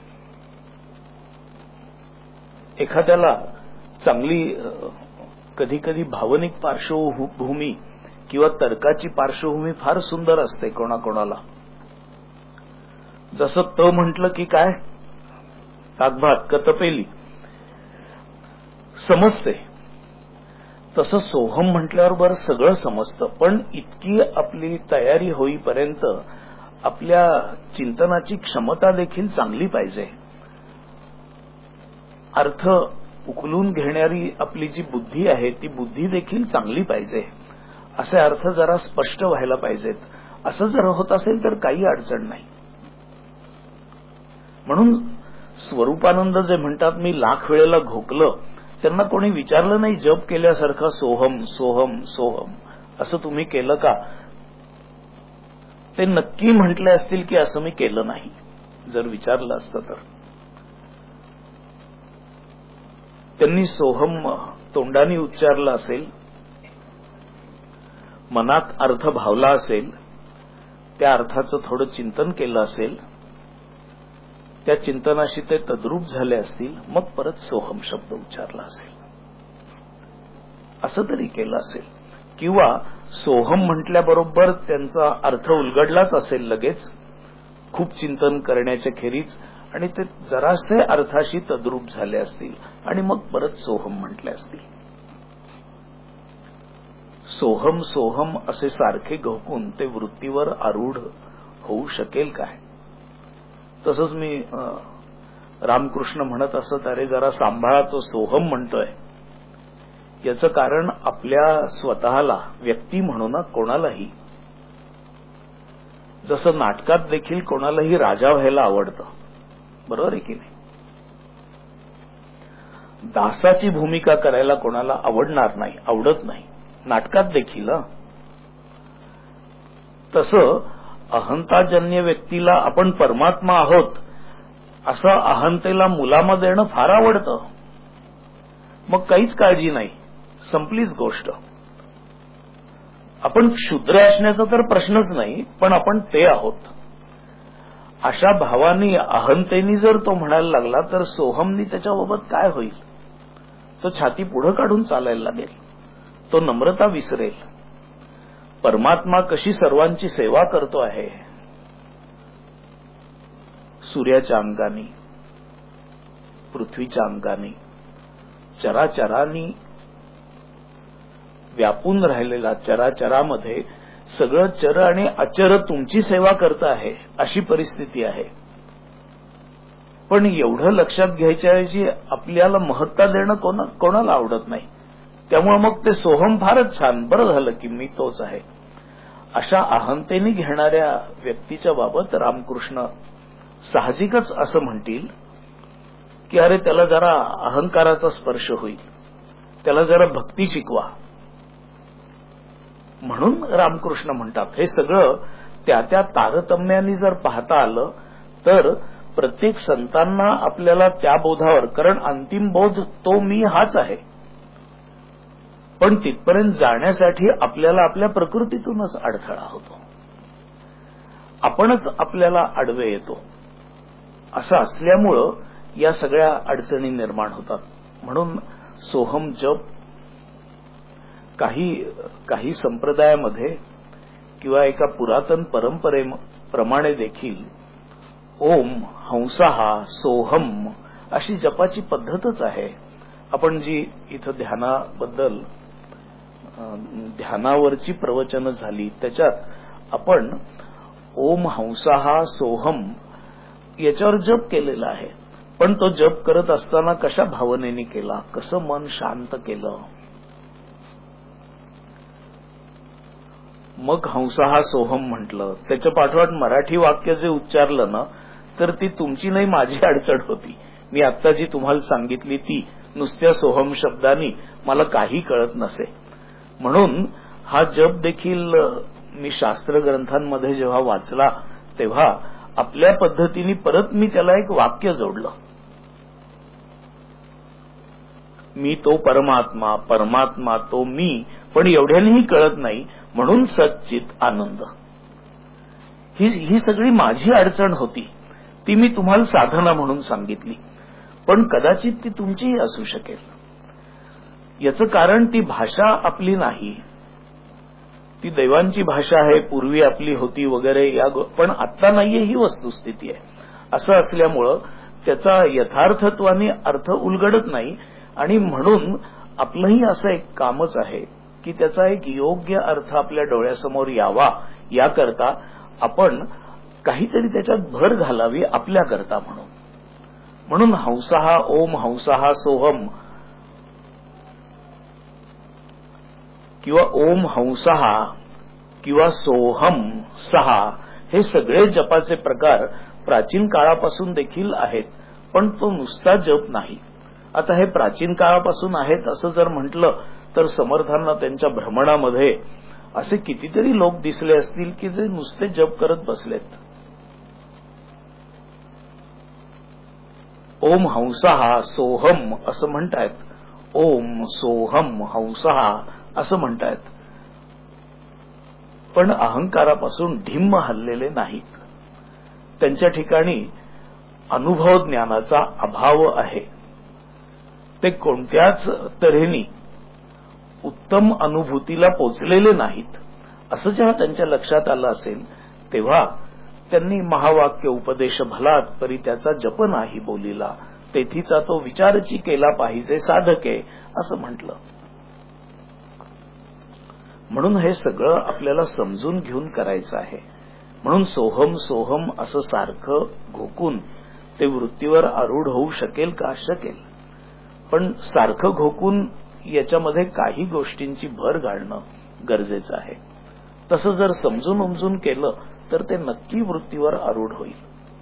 एखाद्याला चांगली कधी कधी भावनिक पार्श्वभूमी किंवा तर्काची पार्श्वभूमी फार सुंदर असते कोणाकोणाला. जसं त म्हटलं की काय ताकभात कतपेली समजते, तसं सोहम म्हटल्यावर सगळं समजतं. पण इतकी आपली तयारी होईपर्यंत आपल्या चिंतनाची क्षमता देखील चांगली पाहिजे. अर्थ उकलून घेणारी आपली जी बुद्धी आहे ती बुद्धी देखील चांगली पाहिजे. असे अर्थ जरा स्पष्ट व्हायला पाहिजेत. असं जर होत असेल तर काही अडचण नाही. म्हणून स्वरूपानंद जे म्हणतात मी लाख वेळेला घोकलं, त्यांना कोणी विचारलं नाही जप केल्यासारखं सोहम सोहम सोहम असं तुम्ही केलं का. ते नक्की म्हटले असतील की असं मी केलं नाही जर विचारलं असतं तर. त्यांनी सोहम तोंडाने उच्चारला असेल, मनात अर्थ भावला असेल, त्या अर्थाचं थोडं चिंतन केलं असेल, त्या चिंतनाशी ते तद्रूप झाले असतील, मग परत सोहम शब्द उच्चारला असेल, असं तरी केलं असेल. किंवा सोहम म्हटल्याबरोबर त्यांचा अर्थ उलगडलाच असेल लगेच, खूप चिंतन करण्याच्या खेरीज, आणि ते जरासे अर्थाशी तद्रूप झाले असतील आणि मग परत सोहम म्हटले असतील. सोहम सोहम असे सारखे घोकून ते वृत्तीवर आरूढ होऊ शकेल काय? तसंच मी रामकृष्ण म्हणत असत, अरे जरा सांभाळा, तो सोहम म्हणतोय. याचं कारण आपल्या स्वतःला व्यक्ती म्हणून कोणालाही, जसं नाटकात देखील कोणालाही राजा व्हायला आवडतं, बरोबर आहे की नाही? दासाची भूमिका करायला कोणाला आवडणार नाही, आवडत नाही, नाटकात देखील. तसं अहंताजन्य व्यक्तीला आपण परमात्मा आहोत असं अहंतेला मुलामा देणं फार आवडतं. मग काहीच काळजी नाही, संपलीच गोष्ट. आपण क्षुद्र असण्याचा तर प्रश्नच नाही, पण आपण ते आहोत अशा भावानी अहंतेनी जर तो म्हणायला लागला तर सोहमनी त्याच्याबाबत काय होईल? तो छाती पुढे काढून चालायला लागेल, तो नम्रता विसरेल. परमात्मा कशी सर्वांची सेवा करतो आहे, सूर्याच्या अंगाने, पृथ्वीच्या अंगाने, चराचरांनी व्यापून राहिलेला चराचरामध्ये सगळं चर आणि अचर तुमची सेवा करत आहे, अशी परिस्थिती आहे. पण एवढं लक्षात घ्यायच्याऐवजी आपल्याला महत्ता देणं कोणा कोणाला आवडत नाही. त्यामुळे मग ते सोहम फारच छान, बरं झालं की मी तोच आहे. अशा अहंतेने घेणाऱ्या व्यक्तीच्या बाबत रामकृष्ण साहजिकच असं म्हणतील की अरे त्याला जरा अहंकाराचा स्पर्श होईल, त्याला जरा भक्ती शिकवा. म्हणून रामकृष्ण म्हणतात, हे सगळं त्या त्या तारतम्याने जर पाहता आलं तर प्रत्येक संतांना आपल्याला त्या बोधावर, कारण अंतिम बोध तो मी हाच आहे, पण तिथपर्यंत जाण्यासाठी आपल्याला आपल्या प्रकृतीतूनच अडथळा होतो, आपणच आपल्याला आडवे येतो. असं असल्यामुळं या सगळ्या अडचणी निर्माण होतात. म्हणून सोहम जप काही काही संप्रदायामध्ये किंवा एका पुरातन परंपरेप्रमाणे देखील ओम, हंसाहा, सोहम अशी जपाची पद्धतच आहे. आपण जी इथं ध्यानाबद्दल ध्यानावरची प्रवचनं झाली त्याच्यात आपण ओम, हंसाहा, सोहम याच्यावर जप केलेला आहे. पण तो जप करत असताना कशा भावनेने केला, कसं मन शांत केलं. मग हंसाहा सोहम म्हटलं, त्याच्या पाठोपाठ मराठी वाक्य जे उच्चारलं ना, तर ती तुमची नाही माझी अडचण होती. मी आत्ता जी तुम्हाला सांगितली ती नुसत्या सोहम शब्दांनी मला काही कळत नसे. म्हणून हा जप देखील मी शास्त्र ग्रंथांमध्ये जेव्हा वाचला तेव्हा आपल्या पद्धतीने परत मी त्याला एक वाक्य जोडलं. मी तो परमात्मा, परमात्मा तो मी, पण एवढ्यानेही कळत नाही, म्हणून सच्चित आनंद. ही ही सगळी माझी अडचण होती, ती मी तुम्हाला साधना म्हणून सांगितली, पण कदाचित ती तुमचीही असू शकेल. याचं कारण ती भाषा आपली नाही, ती दैवांची भाषा आहे, पूर्वी आपली होती वगैरे, या पण आत्ता नाहीये ही वस्तुस्थिती आहे. असं असल्यामुळं त्याचा यथार्थत्वाने अर्थ उलगडत नाही. आणि म्हणून आपलंही असं एक कामच आहे की त्याचा एक योग्य अर्थ आपल्या डोळ्यासमोर यावा, याकरता आपण काहीतरी त्याच्यात भर घालावी आपल्याकरता म्हणून. म्हणून हंसाहा ओम, हंसाहा सोहम किंवा ओम हंसाहा किंवा सोहम सहा हे सगळे जपाचे प्रकार प्राचीन काळापासून देखील आहेत, पण तो नुसता जप नाही. आता हे प्राचीन काळापासून आहेत असं जर म्हटलं तर समर्थांना त्यांच्या भ्रमणामध्ये असे कितीतरी लोक दिसले असतील की जे नुसते जप करत बसलेत. ओम हंसाहा सोहम असं म्हणतायत, ओम सोहम हंसाहा असं म्हणतायत. पण अहंकारापासून ढिम्म हललेले नाहीत. त्यांच्या ठिकाणी अनुभव ज्ञानाचा अभाव आहे. ते कोणत्याच तऱ्हेने उत्तम अनुभूतीला पोचलेले नाहीत. असं जेव्हा त्यांच्या लक्षात आलं असेल तेव्हा त्यांनी महावाक्य उपदेश भलात परी त्याचा जप नाही बोलिला, तेथीचा तो विचारची केला पाहिजे साधके असं म्हटलं. म्हणून हे सगळं आपल्याला समजून घेऊन करायचं आहे. म्हणून सोहम सोहम असं सारखं घोकून ते वृत्तीवर आरूढ होऊ शकेल का? शकेल. पण सारखं घोकून याच्यामध्ये काही गोष्टींची भर घालणं गरजेचं आहे. तसं जर समजून उमजून केलं तर ते नक्की वृत्तीवर आरूढ होईल.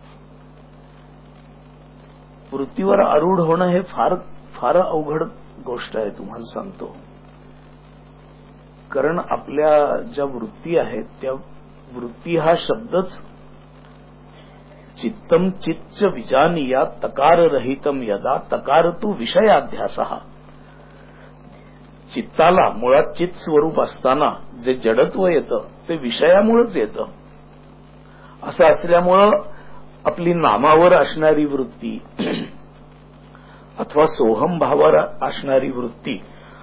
वृत्तीवर आरूढ होणं हे फार फार अवघड गोष्ट आहे, तुम्हाला सांगतो. कारण आपल्या ज्या वृत्ती आहेत त्या वृत्ती हा शब्दच चित्तम चित्त विजानीया तकार रहितम यदा तकार तू विषयाध्यास. चित्ताला मुळात चित्त स्वरूप असताना जे जडत्व येतं ते विषयामुळेच येतं. असं असल्यामुळं आपली नामावर असणारी वृत्ती अथवा सोहम भावावर असणारी वृत्ती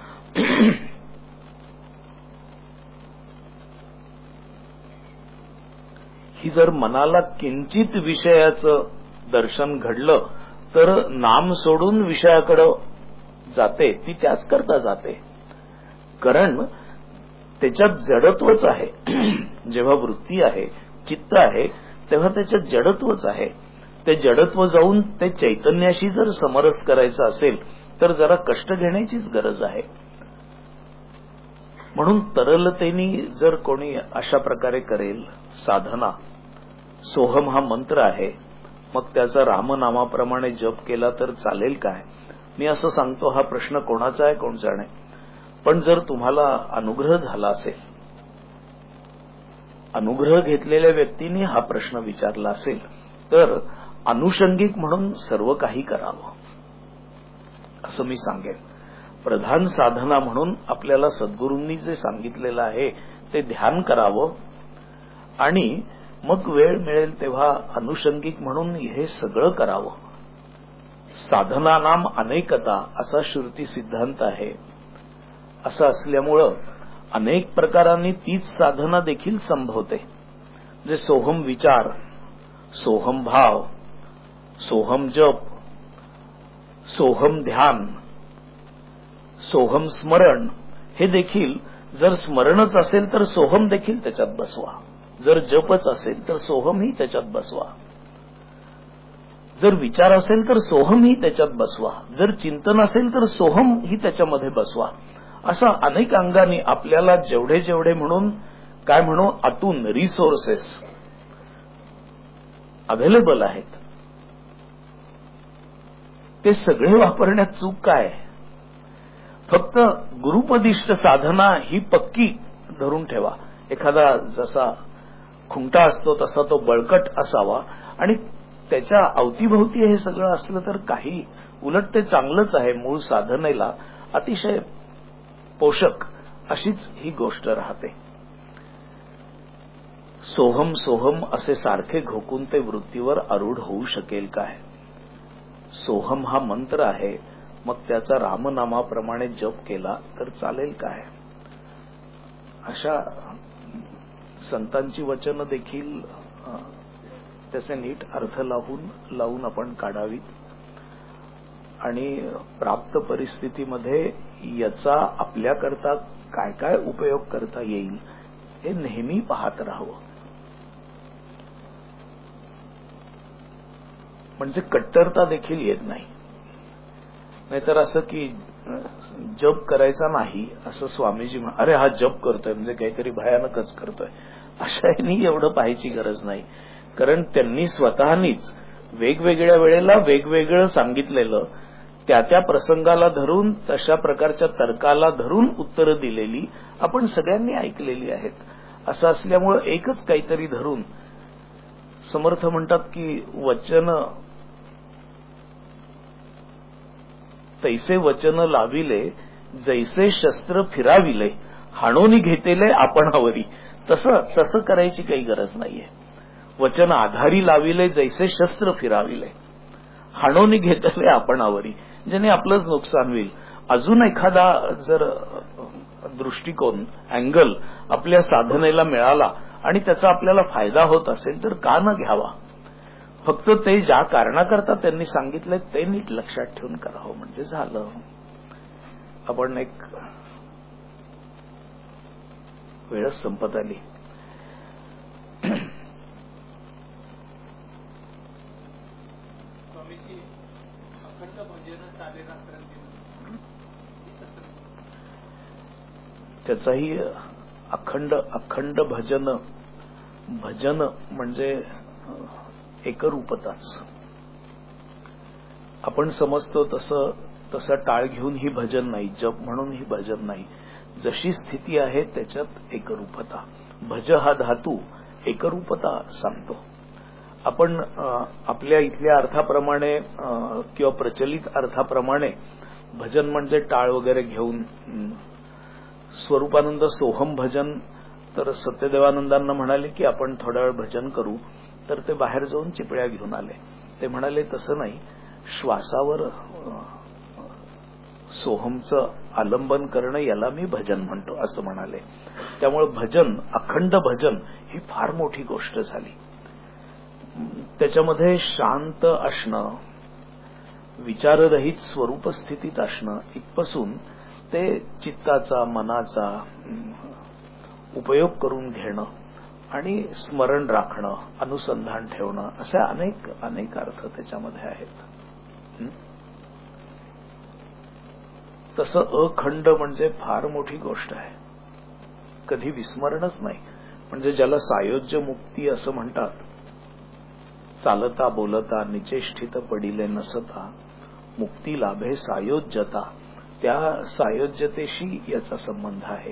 ही जर मनाला किंचित विषयाचं दर्शन घडलं तर नाम सोडून विषयाकडे जाते, ती त्याच करता जाते. कारण त्याच्यात जडत्वच आहे. जेव्हा वृत्ती आहे, चित्त आहे, तेव्हा त्याच्यात जडत्वच आहे. ते जडत्व जाऊन ते चैतन्याशी जर समरस करायचं असेल तर जरा कष्ट घेण्याचीच गरज आहे. म्हणून तरलतेनी जर कोणी अशा प्रकारे करेल साधना, सोहम हा मंत्र आहे, मग त्याचा रामनामाप्रमाणे जप केला तर चालेल काय? मी असं सांगतो, हा प्रश्न कोणाचा आहे कोण जाणे. पण जर तुम्हाला अनुग्रह झाला असेल, अनुग्रह घेतलेल्या व्यक्तींनी हा प्रश्न विचारला असेल तर अनुषंगिक म्हणून सर्व काही करावं असं मी सांगेन. प्रधान साधना म्हणून आपल्याला सद्गुरूंनी जे सांगितलेलं आहे ते ध्यान करावं आणि मग वेळ मिळेल तेव्हा अनुषंगिक म्हणून हे सगळं करावं. साधना नाम अनेकता असा श्रुती सिद्धांत आहे. असं असल्यामुळं अनेक प्रकारांनी तीच साधना देखील संभवते. जे सोहम विचार, सोहम भाव, सोहम जप, सोहम ध्यान, सोहम स्मरण, हे देखील जर स्मरणच असेल तर सोहम देखील त्याच्यात बसवा. जर जपच असेल तर सोहम ही त्याच्यात बसवा. जर विचार असेल तर सोहम ही त्याच्यात बसवा. जर चिंतन असेल तर सोहम ही त्याच्यामध्ये बसवा. असं अनेक अंगांनी आपल्याला जेवढे जेवढे म्हणून काय म्हणू आतून रिसोर्सेस अवेलेबल आहेत ते सगळे वापरण्यात चूक काय? फक्त गुरुपदिष्ट साधना ही पक्की धरून ठेवा. एखादा जसा खुंटा असतो तसा तो बळकट असावा आणि त्याच्या अवतीभोवती हे सगळं असलं तर काही उलट ते चांगलंच आहे. मूळ साधनेला अतिशय पोषक अशीच ही गोष्ट राहते. सोहम सोहम असे सारखे घोकून ते वृत्तीवर आरूढ होऊ शकेल काय? सोहम हा मंत्र आहे, मग त्याचा रामनामाप्रमाणे जप केला तर चालेल काय? अशा संतांची वचनं देखील त्याचे नीट अर्थ लावून लावून आपण काढावीत आणि प्राप्त परिस्थितीमध्ये याचा आपल्याकरता काय काय उपयोग करता येईल हे नेहमी पाहत राहावं. म्हणजे कट्टरता देखील येत नाही. नाहीतर असं की जप करायचा नाही असं स्वामीजी म्हण, अरे हा जप करतोय म्हणजे काहीतरी भयानकच करतोय, अशाही एवढं पाहायची गरज नाही. कारण त्यांनी स्वतःनीच वेगवेगळ्या वेळेला वेगवेगळं सांगितलेलं, त्या त्या प्रसंगाला धरून तशा प्रकारच्या तर्काला धरून उत्तरं दिलेली आपण सगळ्यांनी ऐकलेली आहेत. असं असल्यामुळं एकच काहीतरी धरून समर्थ म्हणतात की वचन तैसे वचन लाविले जैसे शस्त्र फिराविले हाणोनी घेतेले आपणावरी. तसं तसं करायची काही गरज नाहीये. वचन आधारी लाविले जैसे शस्त्र फिराविले, हाणोनी घेतले आपणावरी, ज्याने आपलंच नुकसान होईल. अजून एखादा जर दृष्टिकोन अँगल आपल्या साधनेला मिळाला आणि त्याचा आपल्याला फायदा होत असेल तर का न घ्यावा. फक्त ते ज्या कारणाकरता त्यांनी सांगितलंय ते नीट लक्षात ठेवून करावं म्हणजे झालं. आपण एक वेळच संपत आली. त्याचाही अखंड अखंड भजन भजन म्हणजे एकरूपताच. आपण समजतो तसं तसं टाळ घेऊन ही भजन नाही, जप म्हणून ही भजन नाही. जशी स्थिती आहे त्याच्यात एकरूपता. भज हा धातू एकरूपता सांगतो. आपण आपल्या इथल्या अर्थाप्रमाणे किंवा प्रचलित अर्थाप्रमाणे भजन म्हणजे टाळ वगैरे घेऊन, स्वरूपानंद सोहम भजन तर सत्यदेवानंदांना म्हणाले की आपण थोडा वेळ भजन करू, तर ते बाहेर जाऊन चिपळ्या घेऊन आले. ते म्हणाले तसं नाही, श्वासावर सोहमचं आलंबन करणं याला मी भजन म्हणतो असं म्हणाले. त्यामुळे भजन, अखंड भजन ही फार मोठी गोष्ट झाली. त्याच्यामध्ये शांत असणं, विचाररहित स्वरूप स्थितीत असणं इथपासून ते चित्ताचा मनाचा उपयोग करून घेणं आणि स्मरण राखणं, अनुसंधान ठेवणं, असे अनेक अनेक अर्थ त्याच्यामध्ये आहेत. तसं अखंड म्हणजे फार मोठी गोष्ट आहे. कधी विस्मरणच नाही. म्हणजे ज्याला सायोज्य मुक्ती असं म्हणतात, चालता बोलता निचेष्टित पडिले नसता, मुक्ती लाभे सायोज्यता. त्या सायोज्यतेशी याचा संबंध आहे.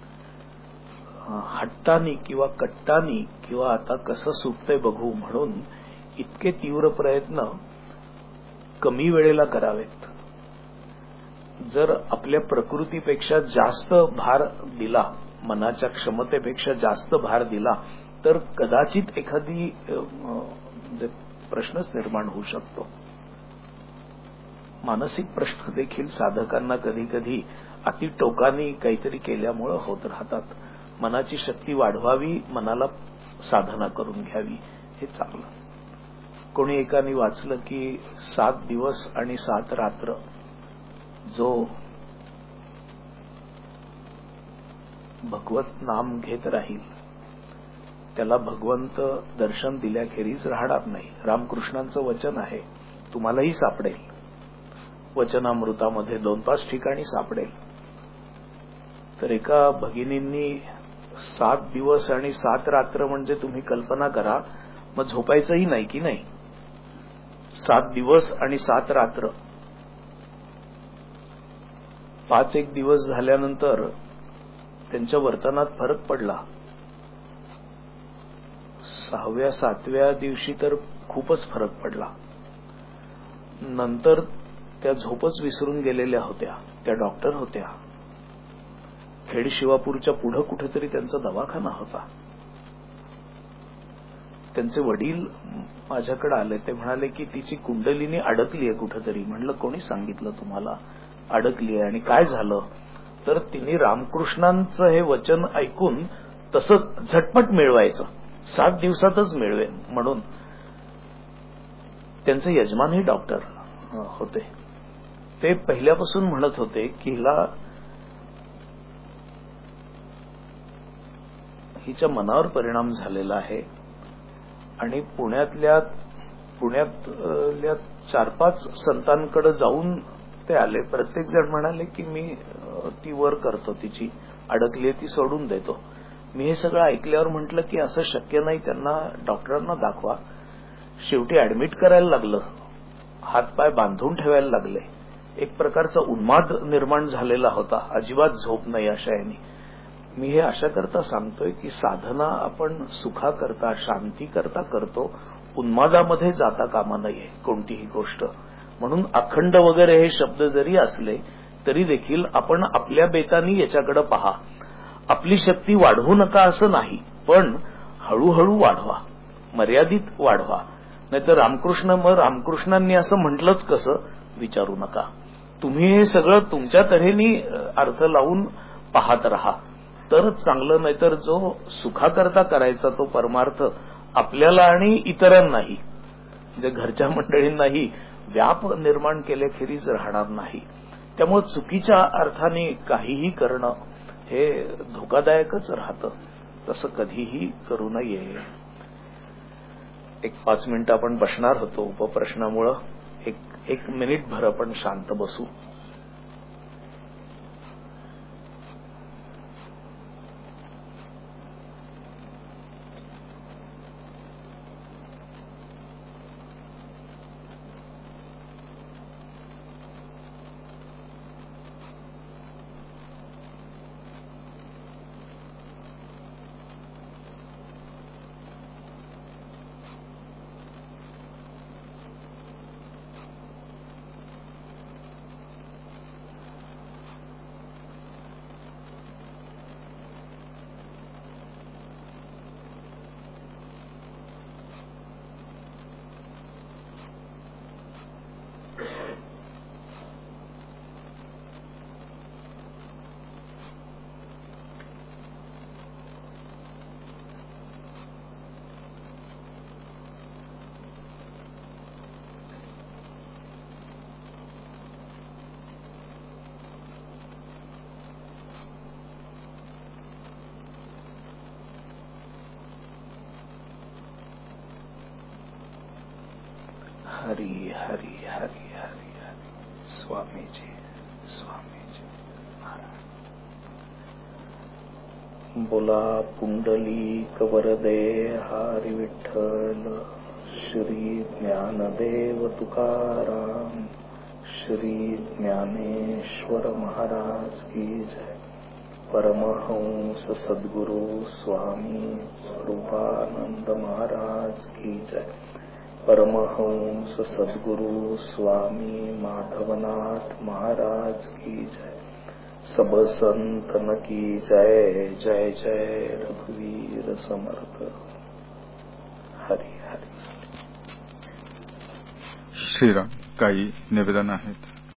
हट्टानी किंवा कट्टानी किंवा आता कसं सुटतंय बघू म्हणून इतके तीव्र प्रयत्न कमी वेळेला करावेत. जर आपल्या प्रकृतीपेक्षा जास्त भार दिला, मनाच्या क्षमतेपेक्षा जास्त भार दिला, तर कदाचित एखादी प्रश्नच निर्माण होऊ शकतो. मानसिक प्रश्न देखील साधकांना कधी कधी अति टोकानी काहीतरी केल्यामुळे होत राहतात. मनाची शक्ती वाढवावी, मनाला साधना करून घ्यावी, हे चांगलं. कोणी एकाने वाचलं की सात दिवस आणि सात रात्र जो भगवत नाम घेत राहील त्याला भगवंत दर्शन दिल्याखेरीज राहणार नाही. रामकृष्णांचं वचन आहे, तुम्हालाही सापडेल. वचनामृतामध्ये दोन पाच ठिकाणी सापडेल. तर एका भगिनींनी सात दिवस आणि सात रात्र म्हणजे तुम्ही कल्पना करा, मग झोपायचंही नाही की नाही. सात दिवस आणि सात रात्र. पाच एक दिवस झाल्यानंतर त्यांच्या वर्तनात फरक पडला. सहाव्या सातव्या दिवशी तर खूपच फरक पडला. नंतर त्या झोपच विसरून गेलेल्या होत्या. त्या डॉक्टर होत्या. खेड शिवापूरच्या पुढे कुठेतरी त्यांचा दवाखाना होता. त्यांचे वडील माझ्याकडे आले. ते म्हणाले की तिची कुंडलिनी अडकलीये कुठेतरी. म्हणलं कोणी सांगितलं तुम्हाला अडकलीये आणि काय झालं? तर तिने रामकृष्णांचं हे वचन ऐकून तसं झटपट मिळवायचं, सात दिवसातच मिळवेन म्हणून. त्यांचे यजमानही डॉक्टर होते. ते पहिल्यापासून म्हणत होते की हिला हिच्या मनावर परिणाम झालेला आहे. आणि पुण्यातल्या पुण्यातल्या चार पाच संतांकडे जाऊन ते आले. प्रत्येक जण म्हणाले की मी ती वर करतो, तिची अडकली ती सोडून देतो. मी हे सगळं ऐकल्यावर म्हटलं की असं शक्य नाही, त्यांना डॉक्टरांना दाखवा. शेवटी ऍडमिट करायला लागलं, हातपाय बांधून ठेवायला लागले. एक प्रकारचा उन्माद निर्माण झालेला होता, अजिबात झोप नाही अशा याने. मी हे अशा करता सांगतोय की साधना आपण सुखा करता, शांती करता करतो, उन्मादामध्ये जाता कामा नये कोणतीही गोष्ट. म्हणून अखंड वगैरे हे शब्द जरी असले तरी देखील आपण आपल्या बेतानी याच्याकडे पहा. आपली शक्ती वाढवू नका असं नाही, पण हळूहळू वाढवा, मर्यादित वाढवा. नाहीतर रामकृष्ण मग रामकृष्णांनी असं म्हटलंच कसं विचारू नका. तुम्ही हे सगळं तुमच्या तऱ्हेने अर्थ लावून पाहत राहा तरच चांगलं. नाहीतर जो सुखाकरता करायचा तो परमार्थ आपल्याला आणि इतरांनाही, म्हणजे घरच्या मंडळींनाही व्याप निर्माण केल्याखेरीज राहणार नाही. त्यामुळे चुकीच्या अर्थाने काहीही करणं हे धोकादायकच राहतं. तसं कधीही करू नये. एक पाच मिनिटं आपण बसणार होतो उपप्रश्नामुळं. एक एक मिनिटभर आपण शांत बसू. हरी हरी हरी हरी हरी. स्वामीजी स्वामीजी महाराज. बोला पुंडलिक वरदे हरी विठ्ठल. श्री ज्ञानदेव तुकाराम. श्री ज्ञानेश्वर महाराज की जय. परमहंस सद्गुरु स्वामी स्वरूपानंद महाराज की जय. परमहंस सद्गुरु स्वामी माधवनाथ महाराज की जय. सब संतन की जय. जय जय रघुवीर समर्थ. हरी हरी. श्रीराम. काही निवेदन आहेत.